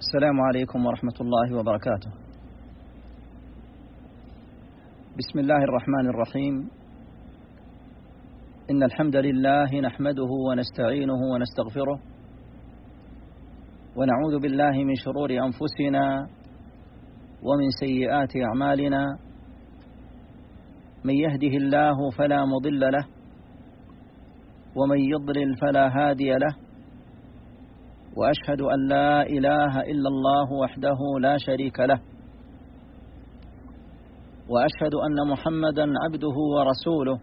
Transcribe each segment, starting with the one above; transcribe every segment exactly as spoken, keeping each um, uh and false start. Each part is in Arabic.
السلام عليكم ورحمة الله وبركاته. بسم الله الرحمن الرحيم. إن الحمد لله نحمده ونستعينه ونستغفره ونعوذ بالله من شرور أنفسنا ومن سيئات أعمالنا. من يهده الله فلا مضل له ومن يضلل فلا هادي له، وأشهد أن لا إله إلا الله وحده لا شريك له، وأشهد أن محمدا عبده ورسوله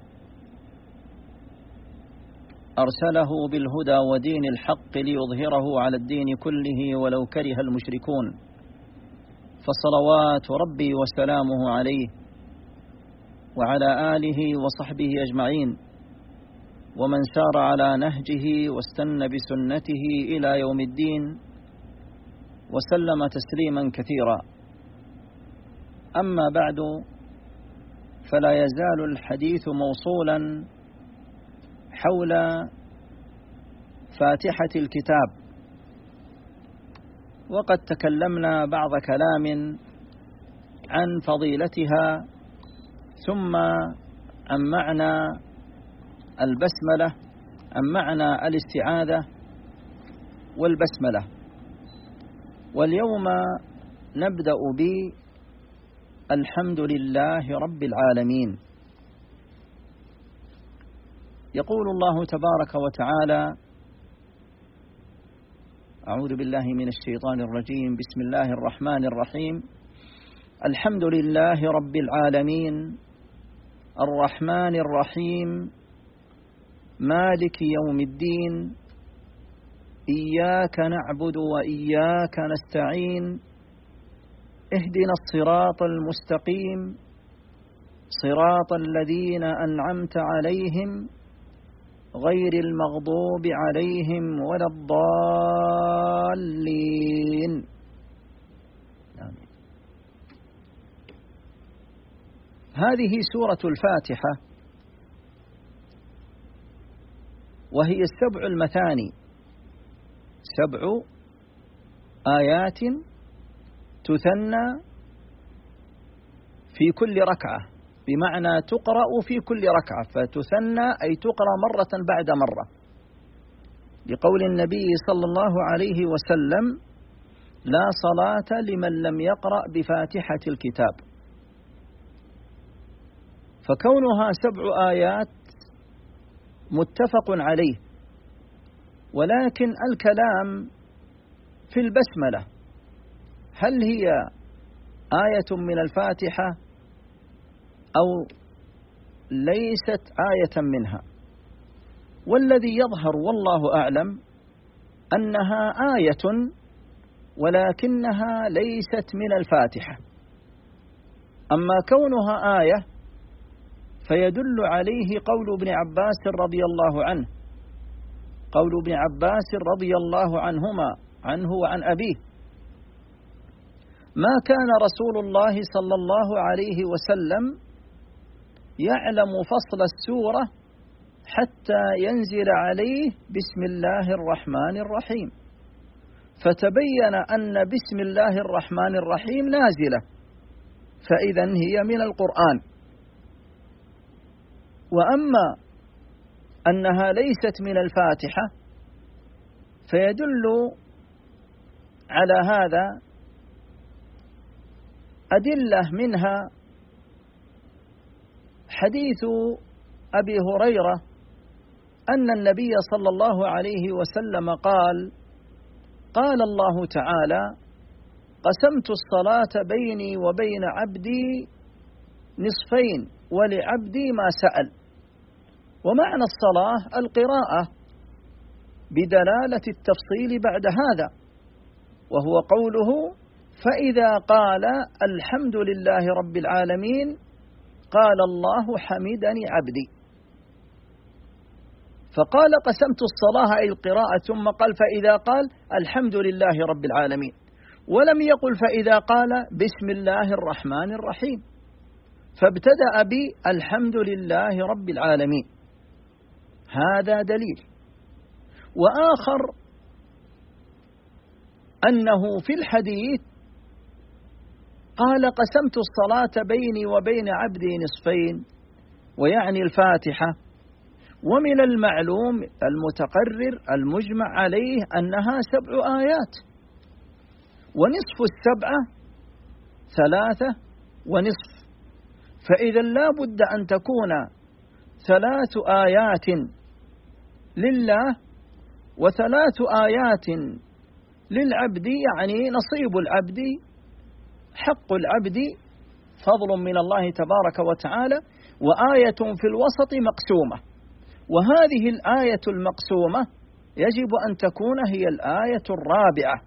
أرسله بالهدى ودين الحق ليظهره على الدين كله ولو كره المشركون، فصلوات ربي وسلامه عليه وعلى آله وصحبه أجمعين، ومن سار على نهجه واستنى بسنته إلى يوم الدين وسلم تسليما كثيرا. أما بعد، فلا يزال الحديث موصولا حول فاتحة الكتاب، وقد تكلمنا بعض كلام عن فضيلتها ثم عن معنى البسملة، عن معنى الاستعاذة والبسملة. واليوم نبدأ بالحمد لله رب العالمين. يقول الله تبارك وتعالى: أعوذ بالله من الشيطان الرجيم، بسم الله الرحمن الرحيم. الحمد لله رب العالمين الرحمن الرحيم مالك يوم الدين، إياك نعبد وإياك نستعين، اهدنا الصراط المستقيم صراط الذين أنعمت عليهم غير المغضوب عليهم ولا الضالين. آمين. هذه سورة الفاتحة، وهي السبع المثاني، سبع آيات تثنى في كل ركعة، بمعنى تقرأ في كل ركعة، فتثنى أي تقرأ مرة بعد مرة، لقول النبي صلى الله عليه وسلم: لا صلاة لمن لم يقرأ بفاتحة الكتاب. فكونها سبع آيات متفق عليه، ولكن الكلام في البسملة، هل هي آية من الفاتحة أو ليست آية منها؟ والذي يظهر والله أعلم أنها آية، ولكنها ليست من الفاتحة. أما كونها آية فيدل عليه قول ابن عباس رضي الله عنه، قول ابن عباس رضي الله عنهما عنه وعن أبيه: ما كان رسول الله صلى الله عليه وسلم يعلم فصل السورة حتى ينزل عليه بسم الله الرحمن الرحيم، فتبين أن بسم الله الرحمن الرحيم نازلة، فإذن هي من القرآن. وأما أنها ليست من الفاتحة فيدل على هذا أدلة، منها حديث أبي هريرة أن النبي صلى الله عليه وسلم قال: قال الله تعالى: قسمت الصلاة بيني وبين عبدي نصفين ولعبدي ما سأل. ومعنى الصلاة القراءة بدلالة التفصيل بعد هذا، وهو قوله: فإذا قال الحمد لله رب العالمين قال الله حمدني عبدي. فقال قسمت الصلاة أي القراءة، ثم قال فإذا قال الحمد لله رب العالمين، ولم يقل فإذا قال بسم الله الرحمن الرحيم، فابتدأ بالحمد لله رب العالمين. هذا دليل. وآخر أنه في الحديث قال قسمت الصلاة بيني وبين عبدي نصفين، ويعني الفاتحة، ومن المعلوم المتقرر المجمع عليه أنها سبع آيات، ونصف السبعة ثلاثة ونصف، فإذا لا بد أن تكون ثلاث آيات لله وثلاث آيات للعبد، يعني نصيب العبد حق العبد فضل من الله تبارك وتعالى، وآية في الوسط مقسومة، وهذه الآية المقسومة يجب أن تكون هي الآية الرابعة،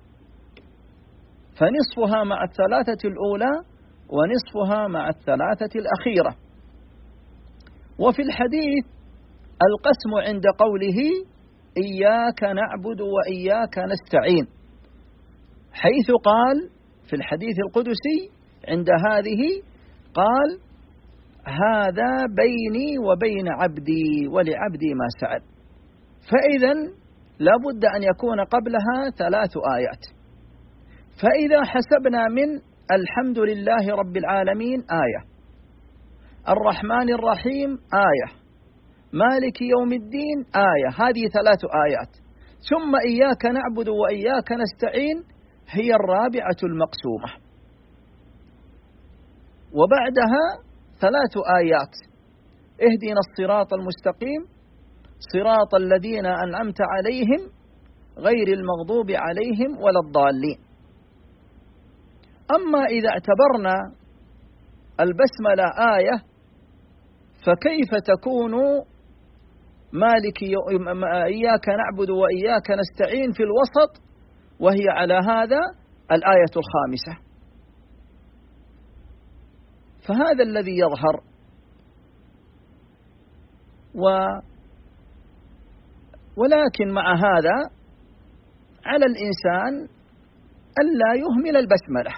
فنصفها مع الثلاثة الأولى ونصفها مع الثلاثة الأخيرة. وفي الحديث القسم عند قوله إياك نعبد وإياك نستعين، حيث قال في الحديث القدسي عند هذه قال هذا بيني وبين عبدي ولعبدي ما سأل، فإذا لا بد أن يكون قبلها ثلاث آيات. فإذا حسبنا من الحمد لله رب العالمين آية، الرحمن الرحيم آية، مالك يوم الدين آية، هذه ثلاث آيات، ثم إياك نعبد وإياك نستعين هي الرابعة المقسومة، وبعدها ثلاث آيات اهدنا الصراط المستقيم صراط الذين أنعمت عليهم غير المغضوب عليهم ولا الضالين. أما إذا اعتبرنا البسملة آية فكيف تكون مالك إياك نعبد وإياك نستعين في الوسط وهي على هذا الآية الخامسة؟ فهذا الذي يظهر. و ولكن مع هذا على الإنسان ألا يهمل البسملة،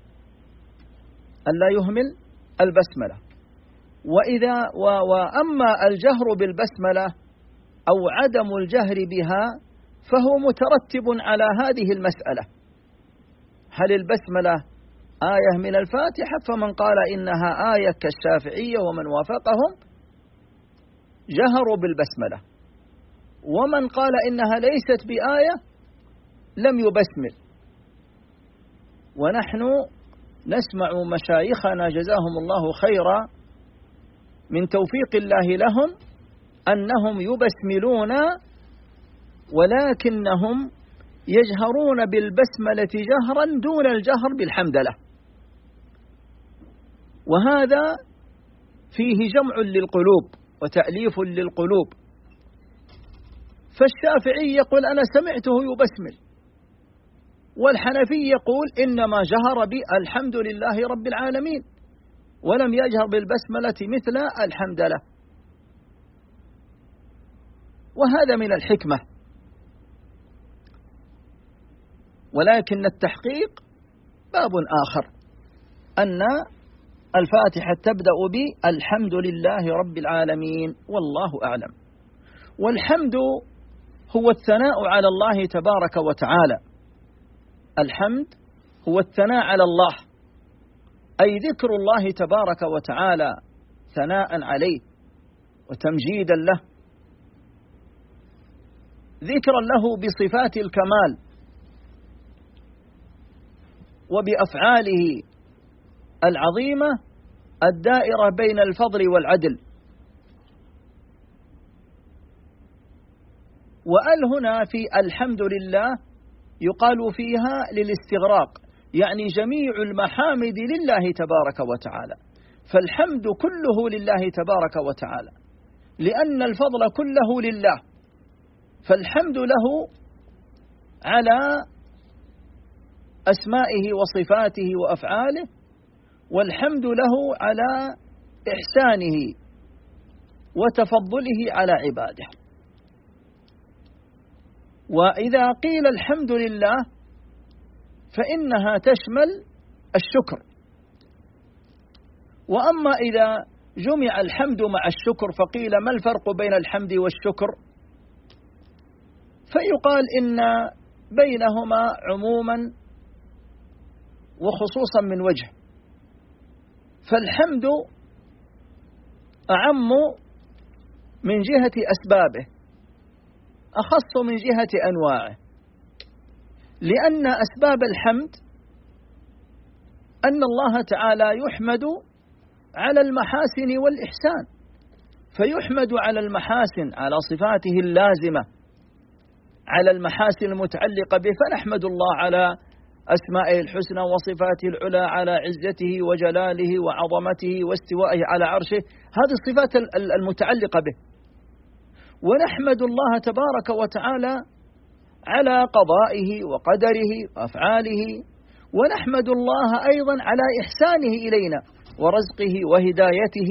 ألا يهمل البسملة. وإذا و وأما الجهر بالبسملة أو عدم الجهر بها فهو مترتب على هذه المسألة: هل البسملة آية من الفاتحة؟ فمن قال إنها آية كالشافعية ومن وافقهم جهروا بالبسملة، ومن قال إنها ليست بآية لم يبسمل. ونحن نسمع مشايخنا جزاهم الله خيرا من توفيق الله لهم أنهم يبسملون ولكنهم يجهرون بالبسملة جهرا دون الجهر بالحمدلة، وهذا فيه جمع للقلوب وتأليف للقلوب. فالشافعي يقول أنا سمعته يبسمل، والحنفي يقول إنما جهر بالحمد لله رب العالمين ولم يجهر بالبسملة مثل الحمدلة، وهذا من الحكمة. ولكن التحقيق باب آخر، أن الفاتحة تبدأ بالحمد لله رب العالمين والله أعلم. والحمد هو الثناء على الله تبارك وتعالى، الحمد هو الثناء على الله، أي ذكر الله تبارك وتعالى ثناء عليه وتمجيدا له، ذكرا له بصفات الكمال وبأفعاله العظيمة الدائرة بين الفضل والعدل. وأل هنا في الحمد لله يقال فيها للاستغراق، يعني جميع المحامد لله تبارك وتعالى، فالحمد كله لله تبارك وتعالى، لأن الفضل كله لله، فالحمد له على أسمائه وصفاته وأفعاله، والحمد له على إحسانه وتفضله على عباده. وإذا قيل الحمد لله فإنها تشمل الشكر. وأما إذا جمع الحمد مع الشكر فقيل ما الفرق بين الحمد والشكر؟ فيقال إن بينهما عموما وخصوصا من وجه. فالحمد أعم من جهة أسبابه، أخص من جهة أنواعه، لأن أسباب الحمد أن الله تعالى يحمد على المحاسن والإحسان، فيحمد على المحاسن، على صفاته اللازمة، على المحاسن المتعلقة به، فنحمد الله على أسمائه الحسنى وصفاته العلى، على عزته وجلاله وعظمته واستوائه على عرشه، هذه الصفات المتعلقة به. ونحمد الله تبارك وتعالى على قضائه وقدره وأفعاله، ونحمد الله أيضا على إحسانه إلينا ورزقه وهدايته.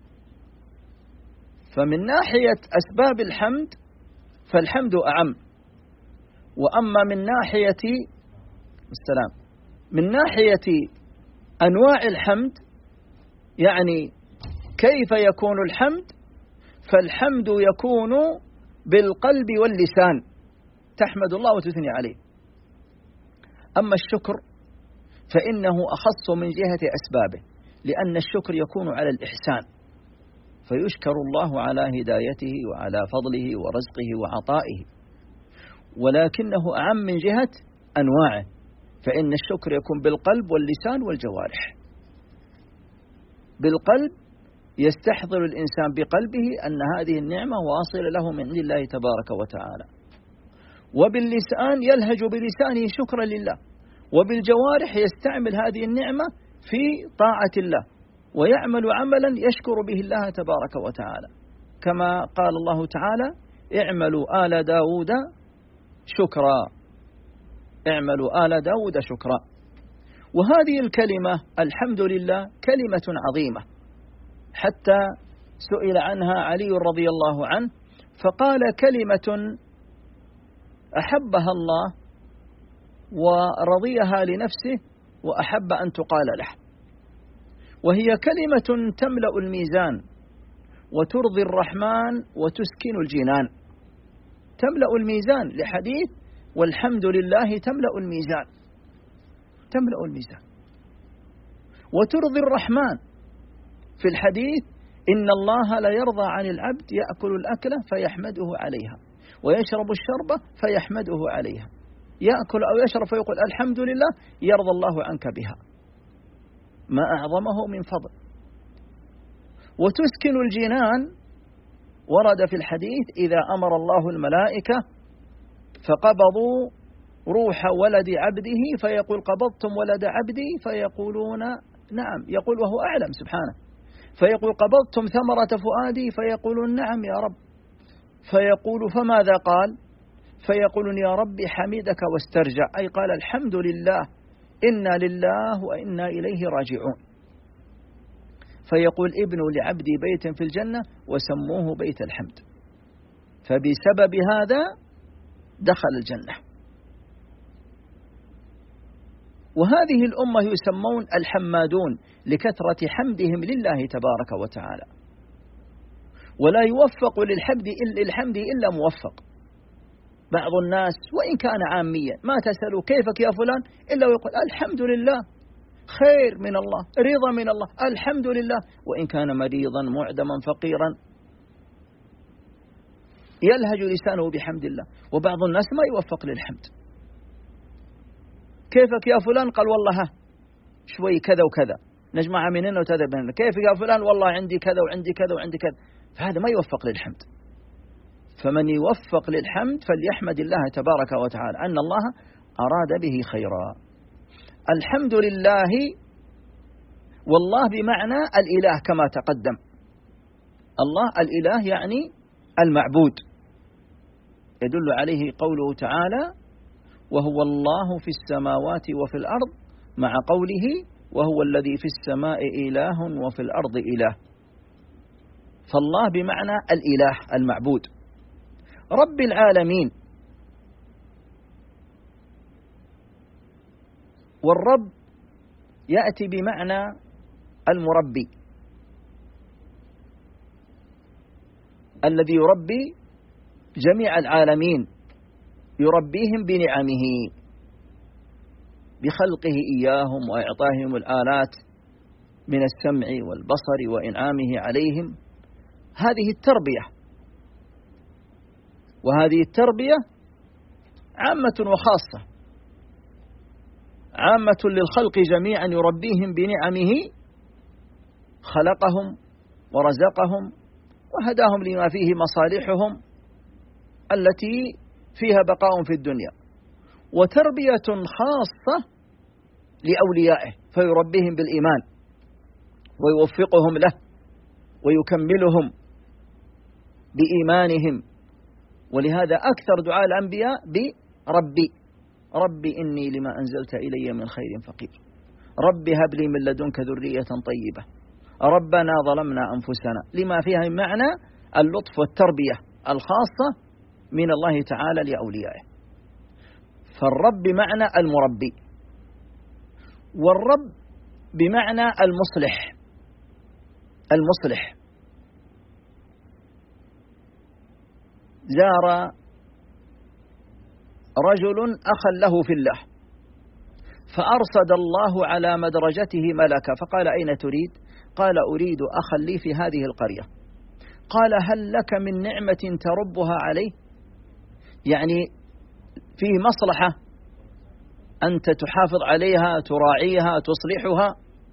فمن ناحية أسباب الحمد فالحمد أعم. وأما من ناحية السلام من ناحية أنواع الحمد، يعني كيف يكون الحمد، فالحمد يكون بالقلب واللسان، تحمد الله وتثني عليه. أما الشكر فإنه أخص من جهة أسبابه، لأن الشكر يكون على الإحسان، فيشكر الله على هدايته وعلى فضله ورزقه وعطائه، ولكنه أعم من جهة أنواعه، فإن الشكر يكون بالقلب واللسان والجوارح. بالقلب يستحضر الإنسان بقلبه أن هذه النعمة واصلة له من عند الله تبارك وتعالى، وباللسان يلهج بلسانه شكرا لله، وبالجوارح يستعمل هذه النعمة في طاعة الله، ويعمل عملا يشكر به الله تبارك وتعالى، كما قال الله تعالى: اعملوا آل داود شكرا، اعملوا آل داود شكرا. وهذه الكلمة الحمد لله كلمة عظيمة، حتى سئل عنها علي رضي الله عنه فقال: كلمة أحبها الله ورضيها لنفسه وأحب أن تقال له، وهي كلمة تملأ الميزان وترضي الرحمن وتسكن الجنان. تملأ الميزان لحديث والحمد لله تملأ الميزان، تملأ الميزان وترضي الرحمن في الحديث: إن الله لا يرضى عن العبد يأكل الأكلة فيحمده عليها ويشرب الشربة فيحمده عليها. يأكل أو يشرب فيقول الحمد لله، يرضى الله عنك بها، ما أعظمه من فضل. وتسكن الجنان ورد في الحديث: إذا أمر الله الملائكة فقبضوا روح ولد عبده فيقول: قبضتم ولد عبدي؟ فيقولون نعم، يقول وهو أعلم سبحانه، فيقول: قبضتم ثمرة فؤادي؟ فيقولون نعم يا رب، فيقول: فماذا قال؟ فيقولون: يا رب حمدك واسترجع، أي قال الحمد لله، إنا لله وإنا إليه راجعون. فيقول: ابنوا لعبدي بيتا في الجنة وسموه بيت الحمد، فبسبب هذا دخل الجنة. وهذه الأمة يسمون الحمادون لكثرة حمدهم لله تبارك وتعالى، ولا يوفق للحمد الحمد إلا موفق. بعض الناس وإن كان عاميا ما تسألوا كيفك يا فلان إلا ويقول الحمد لله، خير من الله، رضا من الله، الحمد لله، وإن كان مريضا معدما فقيرا يلهج لسانه بحمد الله. وبعض الناس ما يوفق للحمد. كيفك يا فلان؟ قال والله ها شوي كذا وكذا، نجمع من هنا وتذهب من هنا. كيفك يا فلان؟ والله عندي كذا وعندي كذا وعندي كذا. فهذا ما يوفق للحمد. فمن يوفق للحمد فليحمد الله تبارك وتعالى أن الله أراد به خيرا. الحمد لله، والله بمعنى الإله كما تقدم. الله الإله يعني المعبود، يدل عليه قوله تعالى: وهو الله في السماوات وفي الأرض، مع قوله: وهو الذي في السماء إله وفي الأرض إله. فالله بمعنى الإله المعبود، رب العالمين. والرب يأتي بمعنى المربي، الذي يربي جميع العالمين، يربيهم بنعمه. بخلقه إياهم وإعطائهم الآلات من السمع والبصر وإنعامه عليهم. هذه التربية، وهذه التربية عامة وخاصة، عامة للخلق جميعا يربيهم بنعمه، خلقهم ورزقهم وهداهم لما فيه مصالحهم التي فيها بقاء في الدنيا، وتربية خاصة لأوليائه فيربيهم بالإيمان ويوفقهم له ويكملهم بإيمانهم. ولهذا أكثر دعاء الأنبياء بربي ربي إني لما أنزلت إلي من خير فقير، ربي هب لي من لدنك ذرية طيبة، ربنا ظلمنا أنفسنا، لما فيها من معنى اللطف والتربية الخاصة من الله تعالى لأوليائه. فالرب بمعنى المربي، والرب بمعنى المصلح. المصلح زار رجل أخا له في الله، فأرصد الله على مدرجته ملكا فقال أين تريد؟ قال أريد أخا لي في هذه القرية. قال هل لك من نعمة تربها عليه؟ يعني فيه مصلحة أنت تحافظ عليها، تراعيها، تصلحها،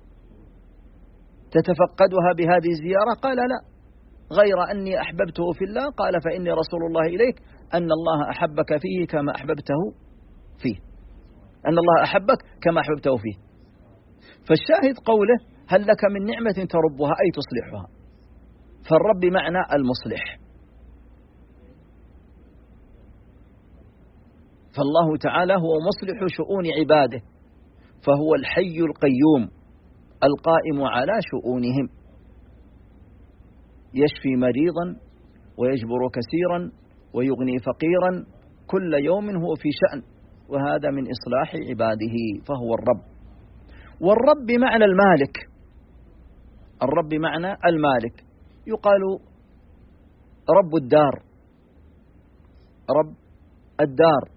تتفقدها بهذه الزيارة؟ قال لا، غير أني أحببته في الله. قال فإني رسول الله إليك أن الله أحبك فيه كما أحببته فيه، أن الله أحبك كما أحببته فيه. فالشاهد قوله هل لك من نعمة تربها أي تصلحها. فالرب معنى المصلح. فالله تعالى هو مصلح شؤون عباده، فهو الحي القيوم القائم على شؤونهم، يشفي مريضا ويجبر كثيرا ويغني فقيرا، كل يوم هو في شأن، وهذا من إصلاح عباده، فهو الرب. والرب بمعنى المالك. الرب بمعنى المالك، يقال رب الدار، رب الدار.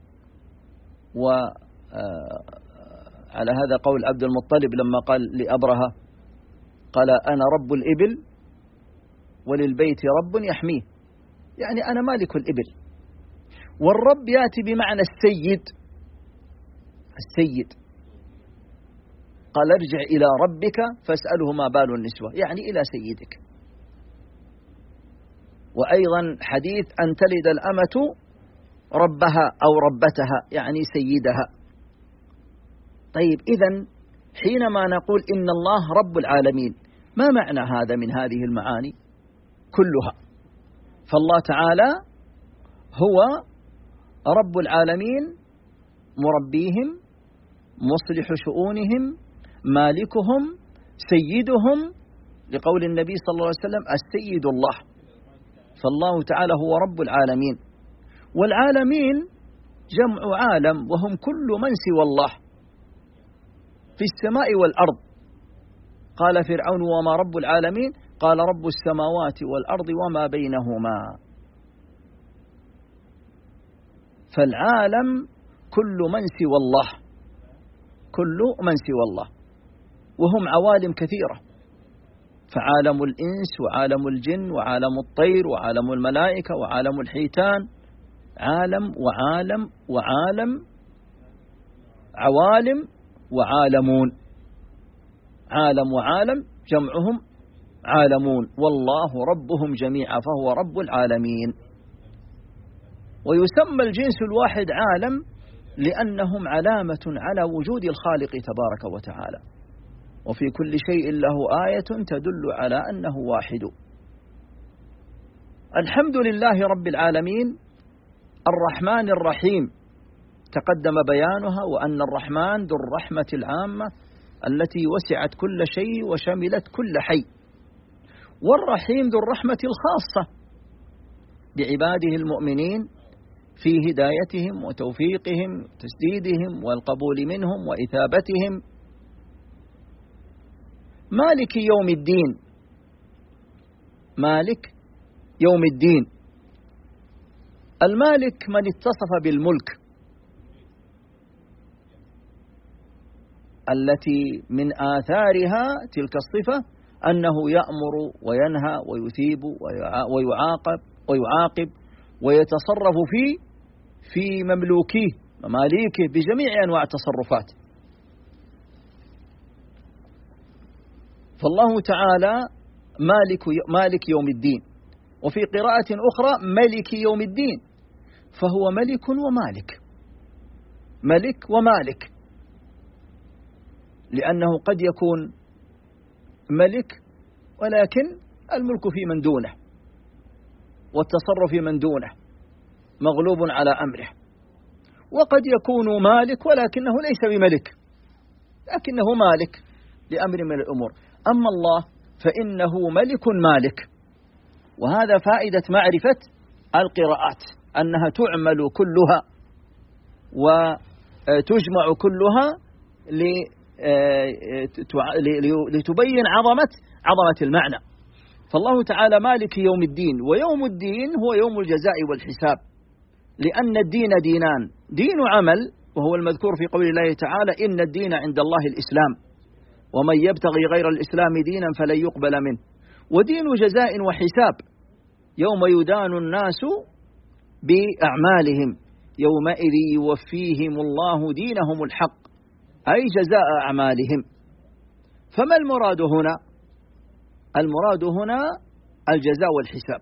وعلى هذا قول عبد المطلب لما قال لأبرهة، قال أنا رب الإبل وللبيت رب يحميه، يعني أنا مالك الإبل. والرب يأتي بمعنى السيد. السيد قال ارجع إلى ربك فاسأله ما بال النسوة، يعني إلى سيدك. وأيضا حديث أن تلد الأمة ربها أو ربتها، يعني سيدها. طيب إذن حينما نقول إن الله رب العالمين، ما معنى هذا من هذه المعاني كلها؟ فالله تعالى هو رب العالمين، مربيهم، مصلح شؤونهم، مالكهم، سيدهم، لقول النبي صلى الله عليه وسلم السيد الله. فالله تعالى هو رب العالمين. والعالمين جمع عالم، وهم كل من سوى الله في السماء والأرض. قال فرعون وما رب العالمين؟ قال رب السماوات والأرض وما بينهما. فالعالم كل من سوى الله، كل من سوى الله، وهم عوالم كثيرة، فعالم الإنس وعالم الجن وعالم الطير وعالم الملائكة وعالم الحيتان، عالم وعالم وعالم، عوالم وعالمون، عالم وعالم جمعهم عالمون، والله ربهم جميعا فهو رب العالمين. ويسمى الجنس الواحد عالم لأنهم علامة على وجود الخالق تبارك وتعالى، وفي كل شيء له آية تدل على أنه واحد. الحمد لله رب العالمين الرحمن الرحيم، تقدم بيانها، وأن الرحمن ذو الرحمة العامة التي وسعت كل شيء وشملت كل حي، والرحيم ذو الرحمة الخاصة بعباده المؤمنين في هدايتهم وتوفيقهم وتسديدهم والقبول منهم وإثابتهم. مالك يوم الدين، مالك يوم الدين. المالك من اتصف بالملك، التي من آثارها تلك الصفة أنه يأمر وينهى ويثيب ويعاقب ويعاقب ويتصرف في في مملوكيه مماليكه بجميع أنواع التصرفات. فالله تعالى مالك مالك يوم الدين، وفي قراءة أخرى ملك يوم الدين، فهو ملك ومالك، ملك ومالك، لأنه قد يكون ملك ولكن الملك في من دونه والتصرف في من دونه مغلوب على أمره، وقد يكون مالك ولكنه ليس بملك لكنه مالك لأمر من الأمور. أما الله فإنه ملك مالك. وهذا فائدة معرفة القراءات، أنها تعمل كلها وتجمع كلها لتبين عظمة عظمة المعنى. فالله تعالى مالك يوم الدين، ويوم الدين هو يوم الجزاء والحساب، لأن الدين دينان: دين عمل وهو المذكور في قول الله تعالى: إن الدين عند الله الإسلام ومن يبتغي غير الإسلام دينا فلن يقبل منه، ودين جزاء وحساب يوم يدان الناس بأعمالهم يومئذ يوفيهم الله دينهم الحق، أي جزاء أعمالهم. فما المراد هنا؟ المراد هنا الجزاء والحساب.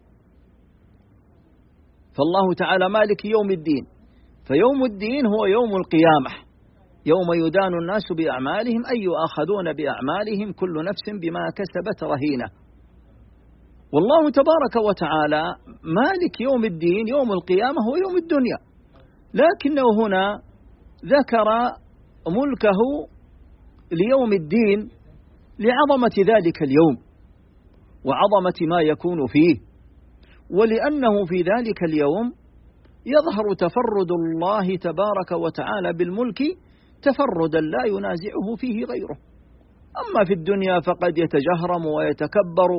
فالله تعالى مالك يوم الدين، فيوم الدين هو يوم القيامة، يوم يدان الناس بأعمالهم، أي يؤاخذون بأعمالهم، كل نفس بما كسبت رهينة. والله تبارك وتعالى مالك يوم الدين، يوم القيامة هو يوم الدنيا، لكنه هنا ذكر ملكه ليوم الدين لعظمة ذلك اليوم وعظمة ما يكون فيه، ولأنه في ذلك اليوم يظهر تفرد الله تبارك وتعالى بالملك تفردا لا ينازعه فيه غيره. أما في الدنيا فقد يتجهرم ويتكبر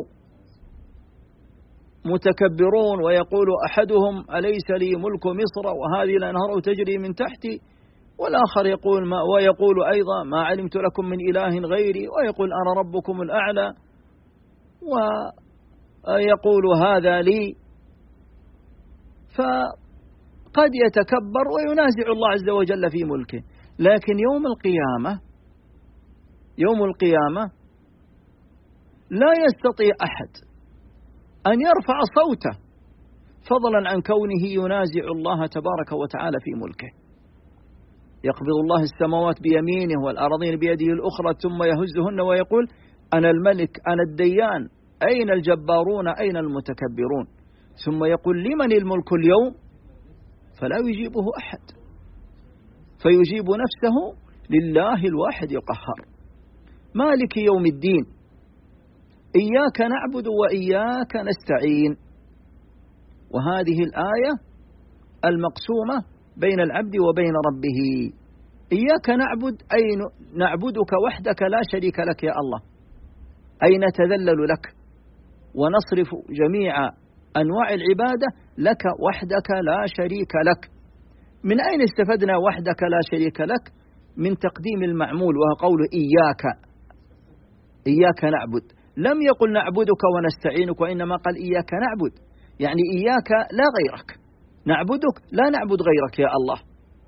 متكبرون، ويقول أحدهم: أليس لي ملك مصر وهذه الأنهار تجري من تحتي، والآخر يقول ما ويقول أيضا: ما علمت لكم من إله غيري، ويقول: أنا ربكم الأعلى، ويقول: هذا لي. فقد يتكبر وينازع الله عز وجل في ملكه. لكن يوم القيامة يوم القيامة لا يستطيع أحد أن يرفع صوته فضلا عن كونه ينازع الله تبارك وتعالى في ملكه. يقبض الله السماوات بيمينه والأراضين بيده الأخرى ثم يهزهن ويقول: أنا الملك أنا الديان، أين الجبارون أين المتكبرون؟ ثم يقول: لمن الملك اليوم؟ فلا يجيبه أحد، فيجيب نفسه: لله الواحد القهار مالك يوم الدين، إياك نعبد وإياك نستعين. وهذه الآية المقسومة بين العبد وبين ربه. إياك نعبد أي نعبدك وحدك لا شريك لك يا الله، أي نتذلل لك ونصرف جميع أنواع العبادة لك وحدك لا شريك لك. من أين استفدنا وحدك لا شريك لك؟ من تقديم المعمول، وهو قوله إياك إياك نعبد. لم يقل نعبدك ونستعينك، وإنما قال إياك نعبد، يعني إياك لا غيرك، نعبدك لا نعبد غيرك يا الله.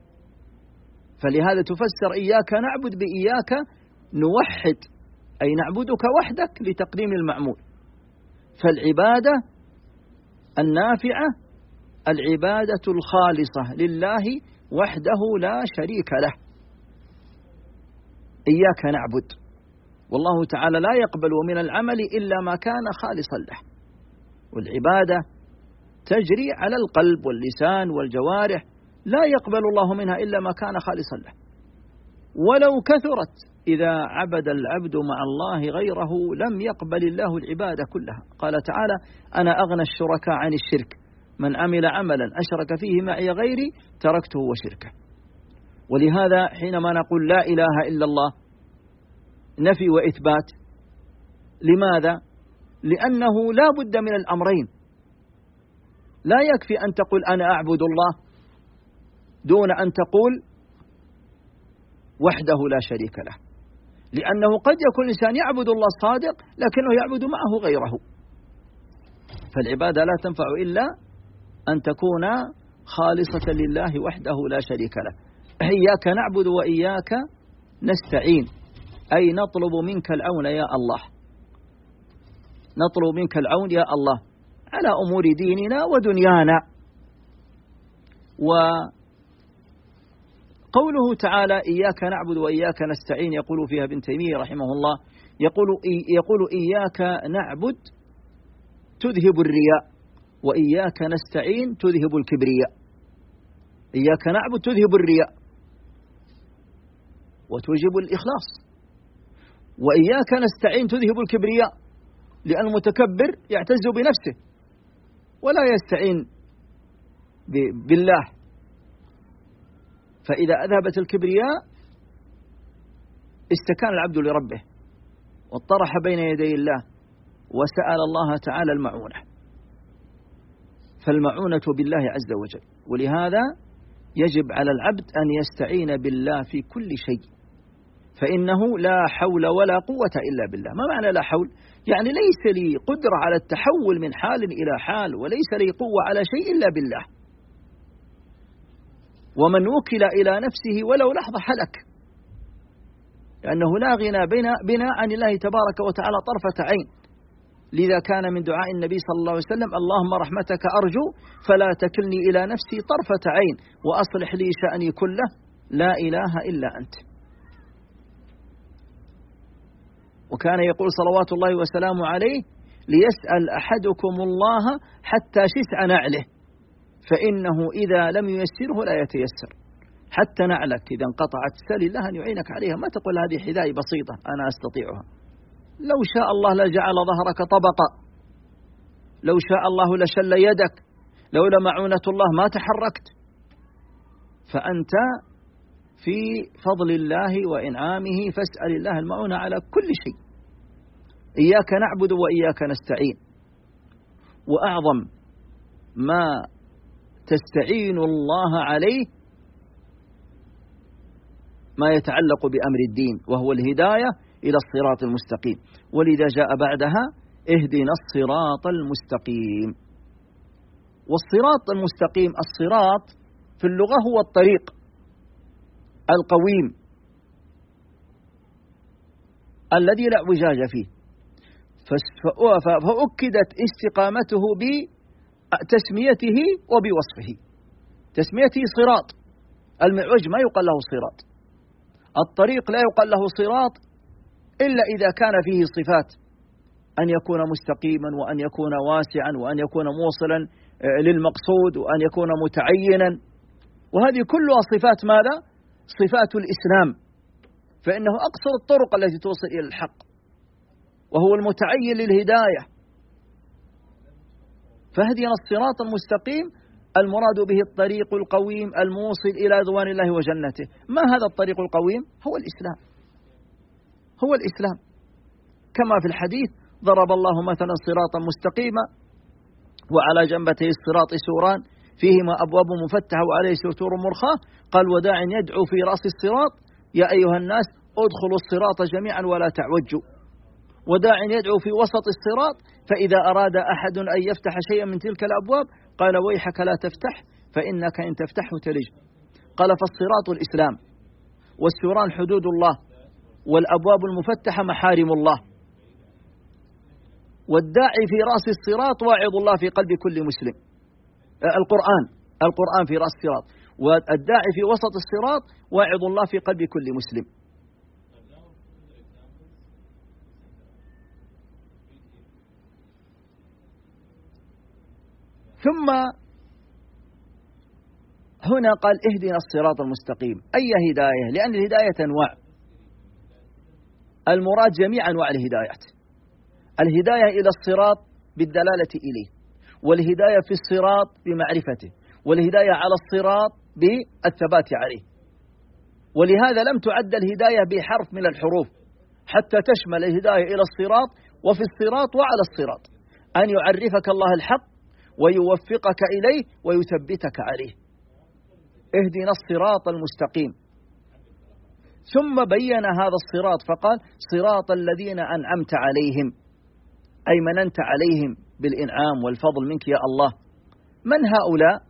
فلهذا تفسر إياك نعبد بإياك نوحد، أي نعبدك وحدك لتقديم المعمول. فالعبادة النافعة العبادة الخالصة لله وحده لا شريك له، إياك نعبد. والله تعالى لا يقبل من العمل إلا ما كان خالصا له، والعبادة تجري على القلب واللسان والجوارح، لا يقبل الله منها إلا ما كان خالصا له. ولو كثرت، إذا عبد العبد مع الله غيره لم يقبل الله العبادة كلها. قال تعالى: أنا أغنى الشركاء عن الشرك، من عمل عملا أشرك فيه معي غيري تركته وشركه. ولهذا حينما نقول لا إله إلا الله نفي وإثبات. لماذا؟ لأنه لا بد من الأمرين. لا يكفي أن تقول أنا أعبد الله دون أن تقول وحده لا شريك له، لأنه قد يكون الإنسان يعبد الله صادق لكنه يعبد معه غيره، فالعبادة لا تنفع إلا أن تكون خالصة لله وحده لا شريك له. إياك نعبد وإياك نستعين، أي نطلب منك العون يا الله، نطلب منك العون يا الله على أمور ديننا ودنيانا. وقوله تعالى إياك نعبد وإياك نستعين يقول فيها ابن تيمية رحمه الله، يقول, يقول إياك نعبد تذهب الرياء، وإياك نستعين تذهب الكبرياء. إياك نعبد تذهب الرياء وتوجب الإخلاص، وإياك نستعين تذهب الكبرياء، لأن المتكبر يعتز بنفسه ولا يستعين بالله، فإذا أذهبت الكبرياء استكان العبد لربه واطرح بين يدي الله وسأل الله تعالى المعونة، فالمعونة بالله عز وجل. ولهذا يجب على العبد أن يستعين بالله في كل شيء، فإنه لا حول ولا قوة إلا بالله. ما معنى لا حول؟ يعني ليس لي قدرة على التحول من حال إلى حال، وليس لي قوة على شيء إلا بالله. ومن وكل إلى نفسه ولو لحظة هلك، لأنه لا غنى بنا عن الله تبارك وتعالى طرفة عين. لذا كان من دعاء النبي صلى الله عليه وسلم اللهم رحمتك أرجو فلا تكلني إلى نفسي طرفة عين وأصلح لي شأني كله لا إله إلا أنت. وكان يقول صلوات الله وسلامه عليه ليسأل أحدكم الله حتى شسع نعله، فإنه إذا لم ييسره لا يتيسر. حتى نعلك إذا انقطعت سل الله أن يعينك عليها، ما تقول هذه حذائي بسيطة أنا أستطيعها. لو شاء الله لجعل ظهرك طبقا، لو شاء الله لشل يدك، لولا معونة الله ما تحركت. فأنت في فضل الله وإنعامه فاسأل الله المعونة على كل شيء. إياك نعبد وإياك نستعين، وأعظم ما تستعين الله عليه ما يتعلق بأمر الدين، وهو الهداية إلى الصراط المستقيم. ولذا جاء بعدها اهدنا الصراط المستقيم. والصراط المستقيم، الصراط في اللغة هو الطريق القويم الذي لا اعوجاج فيه، فأكدت استقامته بتسميته وبوصفه. تسميته صراط، المعوج ما يقال له صراط، الطريق لا يقال له صراط إلا إذا كان فيه صفات، أن يكون مستقيما وأن يكون واسعا وأن يكون موصلا للمقصود وأن يكون متعينا، وهذه كلها صفات ماذا؟ صفات الإسلام، فإنه أقصر الطرق التي توصل إلى الحق، وهو المتعين للهداية. فهدينا الصراط المستقيم المراد به الطريق القويم الموصل إلى رضوان الله وجنته. ما هذا الطريق القويم؟ هو الإسلام، هو الإسلام. كما في الحديث ضرب الله مثلا صراطا مستقيما وعلى جنبتي الصراط سوران فيهما أبواب مفتحة وعليه ستور مرخاة، قال وداع يدعو في رأس الصراط يا أيها الناس ادخلوا الصراط جميعا ولا تعوجوا، وداع يدعو في وسط الصراط فإذا أراد أحد أن يفتح شيئا من تلك الأبواب قال ويحك لا تفتح فإنك إن تفتحه تلج. قال فالصراط الإسلام، والسوران حدود الله، والأبواب المفتحة محارم الله، والداعي في رأس الصراط واعظ الله في قلب كل مسلم. القرآن القرآن في رأس الصراط، والداعي في وسط الصراط واعظ الله في قلب كل مسلم. ثم هنا قال اهدنا الصراط المستقيم. أي هداية؟ لأن الهداية أنواع، المراد جميع أنواع الهدايات. الهداية إلى الصراط بالدلالة إليه، والهداية في الصراط بمعرفته، والهداية على الصراط بالثبات عليه. ولهذا لم تعد الهداية بحرف من الحروف حتى تشمل الهداية إلى الصراط وفي الصراط وعلى الصراط، أن يعرفك الله الحق ويوفقك إليه ويثبتك عليه. اهدنا الصراط المستقيم. ثم بين هذا الصراط فقال صراط الذين أنعمت عليهم، أي مننت عليهم بالإنعام والفضل منك يا الله. من هؤلاء؟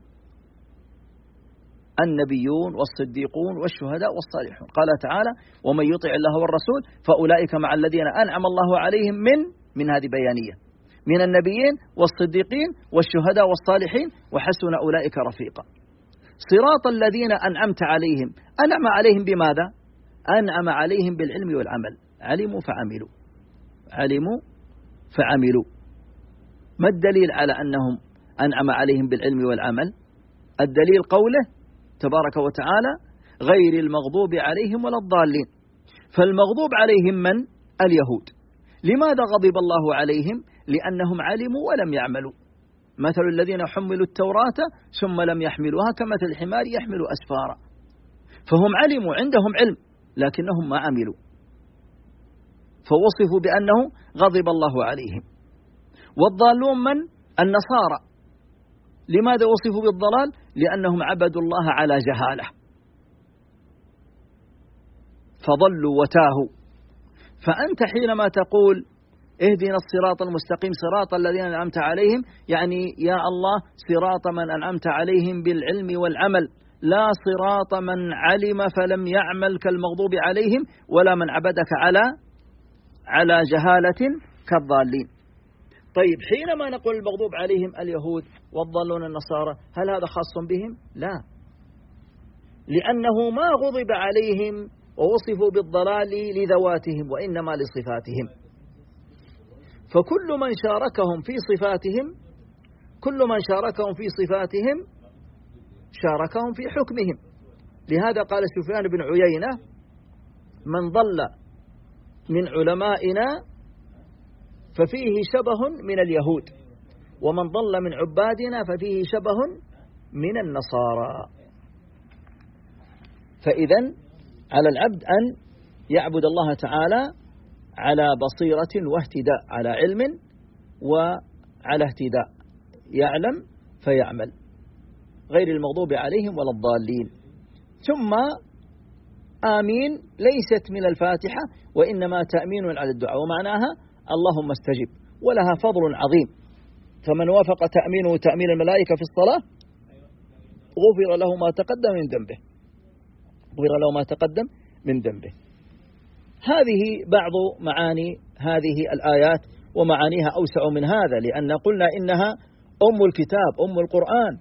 النبيون والصديقون والشهداء والصالحون. قال تعالى ومن يطع الله والرسول فأولئك مع الذين أنعم الله عليهم من من هذه بيانية من النبيين والصديقين والشهداء والصالحين وحسن أولئك رفيقا. صراط الذين أنعمت عليهم، أنعم عليهم بماذا؟ أنعم عليهم بالعلم والعمل، علموا فعملوا علموا فعملوا. ما الدليل على أنهم أنعم عليهم بالعلم والعمل؟ الدليل قوله تبارك وتعالى غير المغضوب عليهم ولا الضالين. فالمغضوب عليهم من؟ اليهود. لماذا غضب الله عليهم؟ لأنهم علموا ولم يعملوا. مثل الذين حملوا التوراة ثم لم يحملوها كمثل الحمار يحمل أسفارا. فهم علموا، عندهم علم، لكنهم ما عملوا، فوصفوا بأنه غضب الله عليهم. والضالون من؟ النصارى. لماذا وصفوا بالضلال؟ لأنهم عبدوا الله على جهالة فضلوا وتاهوا. فأنت حينما تقول اهدنا الصراط المستقيم صراط الذين أنعمت عليهم، يعني يا الله صراط من أنعمت عليهم بالعلم والعمل، لا صراط من علم فلم يعمل كالمغضوب عليهم، ولا من عبدك على على جهالة كالضالين. طيب حينما نقول المغضوب عليهم اليهود والضالون النصارى، هل هذا خاص بهم؟ لا، لأنه ما غضب عليهم ووصفوا بالضلال لذواتهم وإنما لصفاتهم. فكل من شاركهم في صفاتهم كل من شاركهم في صفاتهم شاركهم في حكمهم. لهذا قال سفيان بن عيينة من ضل من علمائنا ففيه شبه من اليهود، ومن ضل من عبادنا ففيه شبه من النصارى. فإذن على العبد أن يعبد الله تعالى على بصيرة واهتداء، على علم وعلى اهتداء، يعلم فيعمل، غير المغضوب عليهم ولا الضالين. ثم آمين ليست من الفاتحة وإنما تأمين على الدعاء، ومعناها اللهم استجب، ولها فضل عظيم. فمن وافق تأمينه تأمين الملائكة في الصلاة غفر له ما تقدم من ذنبه غفر له ما تقدم من ذنبه. هذه بعض معاني هذه الآيات، ومعانيها أوسع من هذا، لأن قلنا إنها أم الكتاب أم القرآن،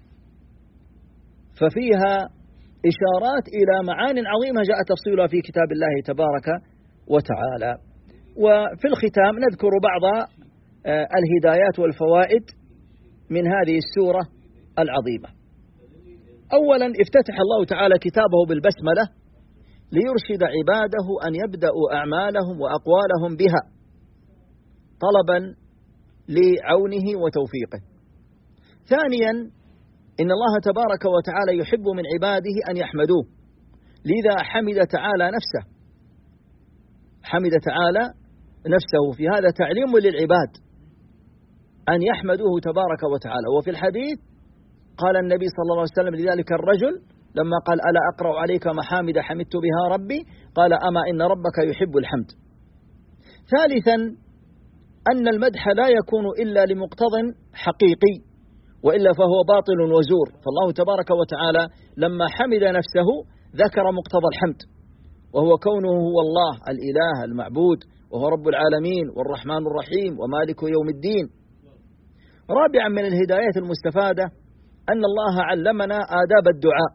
ففيها إشارات إلى معان عظيمة جاء تفصيلها في كتاب الله تبارك وتعالى. وفي الختام نذكر بعض الهدايات والفوائد من هذه السورة العظيمة. أولا افتتح الله تعالى كتابه بالبسملة ليرشد عباده أن يبدأوا أعمالهم وأقوالهم بها طلبا لعونه وتوفيقه. ثانيا إن الله تبارك وتعالى يحب من عباده أن يحمدوه، لذا حمد تعالى نفسه حمد تعالى نفسه في هذا تعليم للعباد أن يحمدوه تبارك وتعالى. وفي الحديث قال النبي صلى الله عليه وسلم لذلك الرجل لما قال ألا أقرأ عليك محامد حمدت بها ربي، قال أما إن ربك يحب الحمد. ثالثا أن المدح لا يكون إلا لمقتض حقيقي، وإلا فهو باطل وزور. فالله تبارك وتعالى لما حمد نفسه ذكر مقتضى الحمد، وهو كونه هو الله الإله المعبود، وهو رب العالمين والرحمن الرحيم ومالك يوم الدين. رابعا من الهدايات المستفادة أن الله علمنا آداب الدعاء،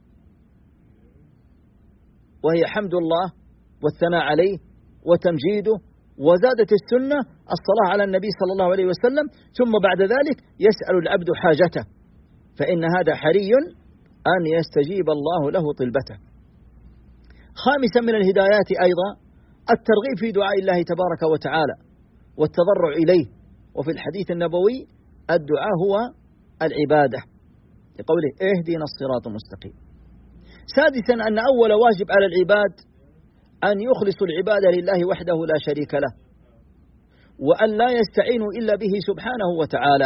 وهي حمد الله والثناء عليه وتمجيده، وزادت السنة الصلاة على النبي صلى الله عليه وسلم، ثم بعد ذلك يسأل العبد حاجته، فإن هذا حري أن يستجيب الله له طلبته. خامسا من الهدايات أيضا الترغيب في دعاء الله تبارك وتعالى والتضرع إليه، وفي الحديث النبوي الدعاء هو العبادة لقوله اهدنا الصراط المستقيم. سادسا أن أول واجب على العباد أن يخلصوا العبادة لله وحده لا شريك له، وأن لا يستعينوا إلا به سبحانه وتعالى،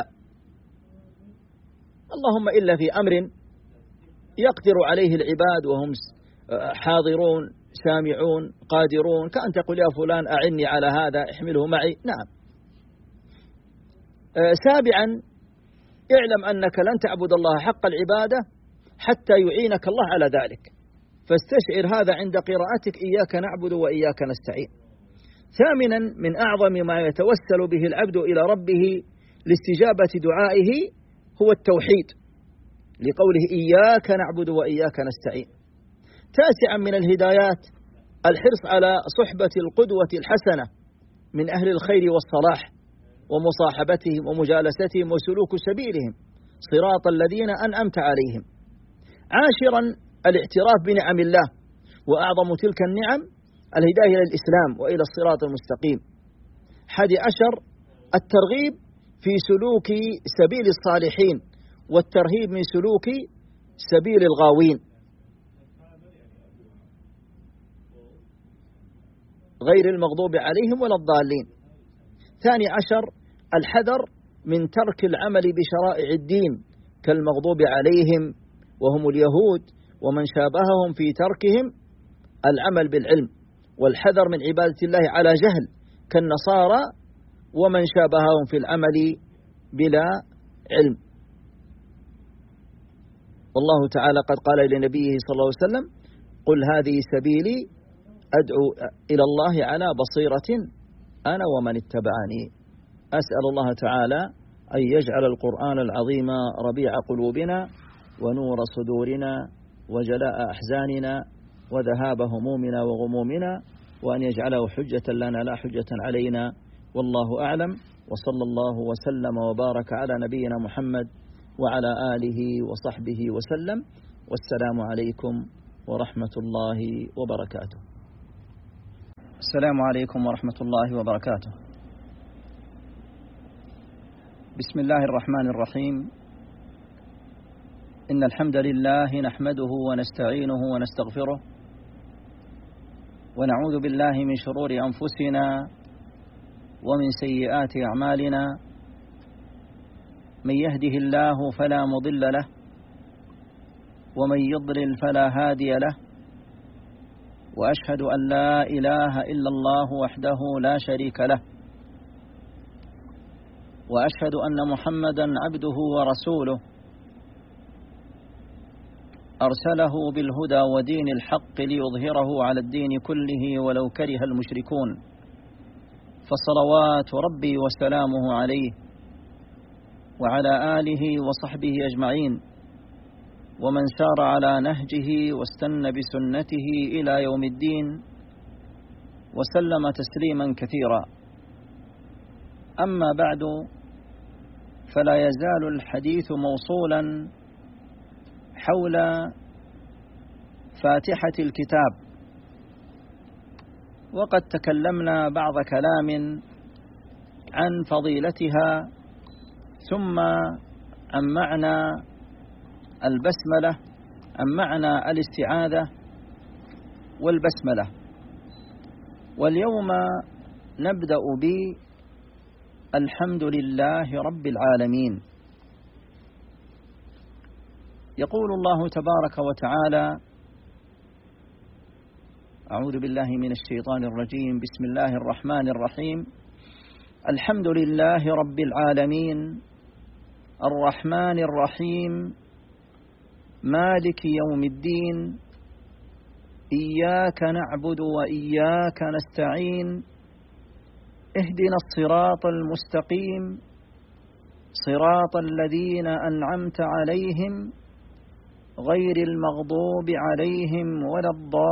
اللهم إلا في أمر يقدر عليه العباد وهم حاضرون سامعون قادرون، كأن تقول يا فلان أعني على هذا احمله معي. نعم. سابعا اعلم أنك لن تعبد الله حق العبادة حتى يعينك الله على ذلك، فاستشعر هذا عند قراءتك إياك نعبد وإياك نستعين. ثامنا من أعظم ما يتوسل به العبد إلى ربه لاستجابة دعائه هو التوحيد، لقوله إياك نعبد وإياك نستعين. تاسعا من الهدايات الحرص على صحبة القدوة الحسنة من أهل الخير والصلاح ومصاحبتهم ومجالستهم وسلوك سبيلهم صراط الذين أنعمت عليهم. عاشرا الاعتراف بنعم الله، وأعظم تلك النعم الهداية إلى الإسلام وإلى الصراط المستقيم. حادي عشر الترغيب في سلوك سبيل الصالحين والترهيب من سلوك سبيل الغاوين غير المغضوب عليهم ولا الضالين. ثاني عشر الحذر من ترك العمل بشرائع الدين كالمغضوب عليهم وهم اليهود ومن شابههم في تركهم العمل بالعلم، والحذر من عبادة الله على جهل كالنصارى ومن شابههم في العمل بلا علم. والله تعالى قد قال لنبيه صلى الله عليه وسلم قل هذه سبيلي أدعو إلى الله على بصيرة أنا ومن اتبعني. أسأل الله تعالى أن يجعل القرآن العظيم ربيع قلوبنا ونور صدورنا وجلاء أحزاننا وذهاب همومنا وغمومنا، وأن يجعله حجة لنا لا حجة علينا، والله أعلم. وصلى الله وسلم وبارك على نبينا محمد وعلى آله وصحبه وسلم، والسلام عليكم ورحمة الله وبركاته. السلام عليكم ورحمة الله وبركاته. بسم الله الرحمن الرحيم. إن الحمد لله نحمده ونستعينه ونستغفره، ونعوذ بالله من شرور أنفسنا ومن سيئات أعمالنا. من يهده الله فلا مضل له، ومن يضلل فلا هادي له، وأشهد أن لا إله إلا الله وحده لا شريك له، وأشهد أن محمدا عبده ورسوله أرسله بالهدى ودين الحق ليظهره على الدين كله ولو كره المشركون، فصلوات ربي وسلامه عليه وعلى آله وصحبه أجمعين، ومن سار على نهجه واستنى بسنته إلى يوم الدين وسلم تسليما كثيرا. أما بعد، فلا يزال الحديث موصولا حول فاتحة الكتاب، وقد تكلمنا بعض كلام عن فضيلتها، ثم عن معنى البسملة، عن معنى الاستعاذة والبسملة. واليوم نبدأ بالحمد لله رب العالمين. يقول الله تبارك وتعالى: أعوذ بالله من الشيطان الرجيم، بسم الله الرحمن الرحيم. الحمد لله رب العالمين الرحمن الرحيم مالك يوم الدين إياك نعبد وإياك نستعين اهدنا الصراط المستقيم صراط الذين أنعمت عليهم غير المغضوب عليهم ولا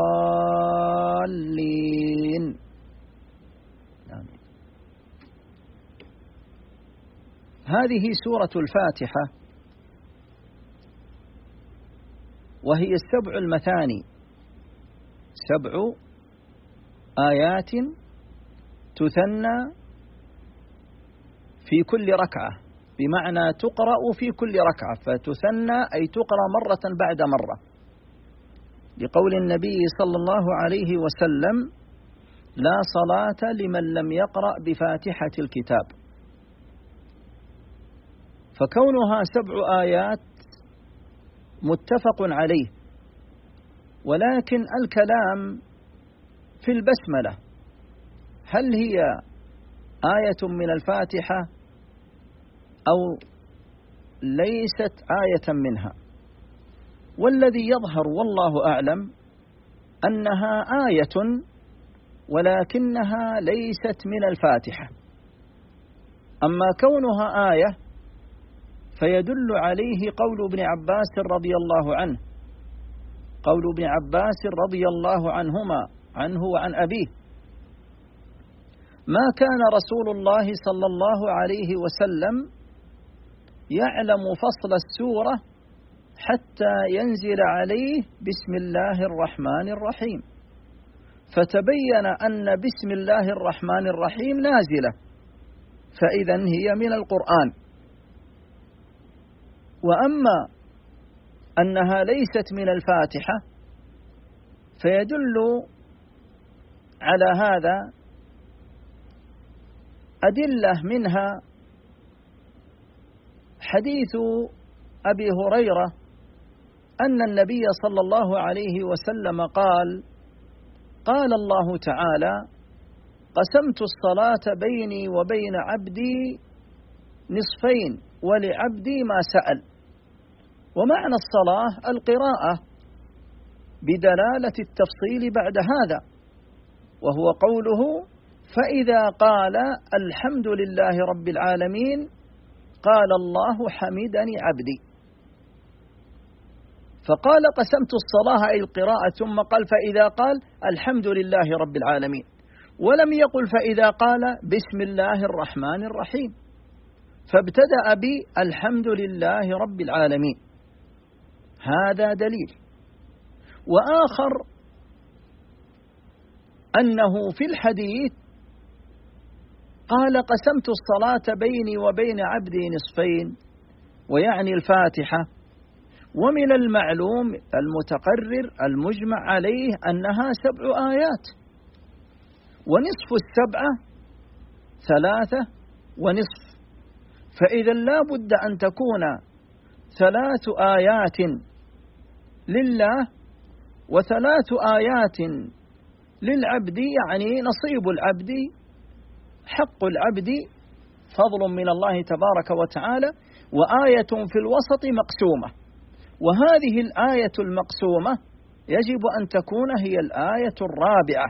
الضالين. آمين. هذه سورة الفاتحة، وهي السبع المثاني، سبع آيات تثنى في كل ركعة، بمعنى تقرأ في كل ركعة، فتثنى أي تقرأ مرة بعد مرة، لقول النبي صلى الله عليه وسلم: لا صلاة لمن لم يقرأ بفاتحة الكتاب. فكونها سبع آيات متفق عليه، ولكن الكلام في البسملة هل هي آية من الفاتحة أو ليست آية منها؟ والذي يظهر والله أعلم أنها آية ولكنها ليست من الفاتحة. أما كونها آية فيدل عليه قول ابن عباس رضي الله عنه قول ابن عباس رضي الله عنهما عنه وعن أبيه: ما كان رسول الله صلى الله عليه وسلم يعلم فصل السورة حتى ينزل عليه بسم الله الرحمن الرحيم، فتبين أن بسم الله الرحمن الرحيم نازلة، فإذا هي من القرآن. وأما أنها ليست من الفاتحة فيدل على هذا أدلة، منها حديث أبي هريرة أن النبي صلى الله عليه وسلم قال: قال الله تعالى: قسمت الصلاة بيني وبين عبدي نصفين ولعبدي ما سأل. ومعنى الصلاة القراءة بدلالة التفصيل بعد هذا، وهو قوله: فإذا قال الحمد لله رب العالمين قال الله حمدني عبدي. فقال قسمت الصلاة أي القراءة، ثم قال فإذا قال الحمد لله رب العالمين، ولم يقل فإذا قال بسم الله الرحمن الرحيم، فابتدأ بالحمد لله رب العالمين. هذا دليل. وآخر أنه في الحديث قال قسمت الصلاة بيني وبين عبدي نصفين، ويعني الفاتحة. ومن المعلوم المتقرر المجمع عليه أنها سبع آيات، ونصف السبعة ثلاثة ونصف، فإذا لا بد أن تكون ثلاث آيات لله وثلاث آيات للعبد، يعني نصيب العبد حق العبد فضل من الله تبارك وتعالى، وآية في الوسط مقسومة. وهذه الآية المقسومة يجب أن تكون هي الآية الرابعة،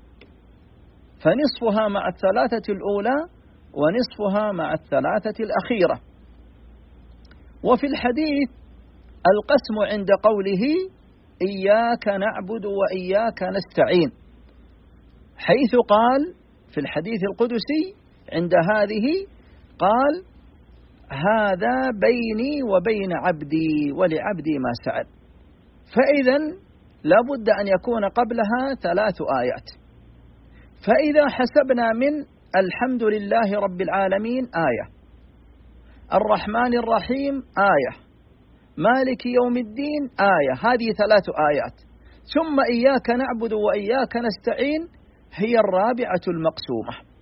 فنصفها مع الثلاثة الأولى ونصفها مع الثلاثة الأخيرة. وفي الحديث القسم عند قوله إياك نعبد وإياك نستعين، حيث قال في الحديث القدسي عند هذه قال: هذا بيني وبين عبدي ولعبدي ما سأل. فإذا لا بد أن يكون قبلها ثلاث آيات. فإذا حسبنا من الحمد لله رب العالمين آية، الرحمن الرحيم آية، مالك يوم الدين آية، هذه ثلاث آيات. ثم إياك نعبد وإياك نستعين هي الرابعة المقسومة،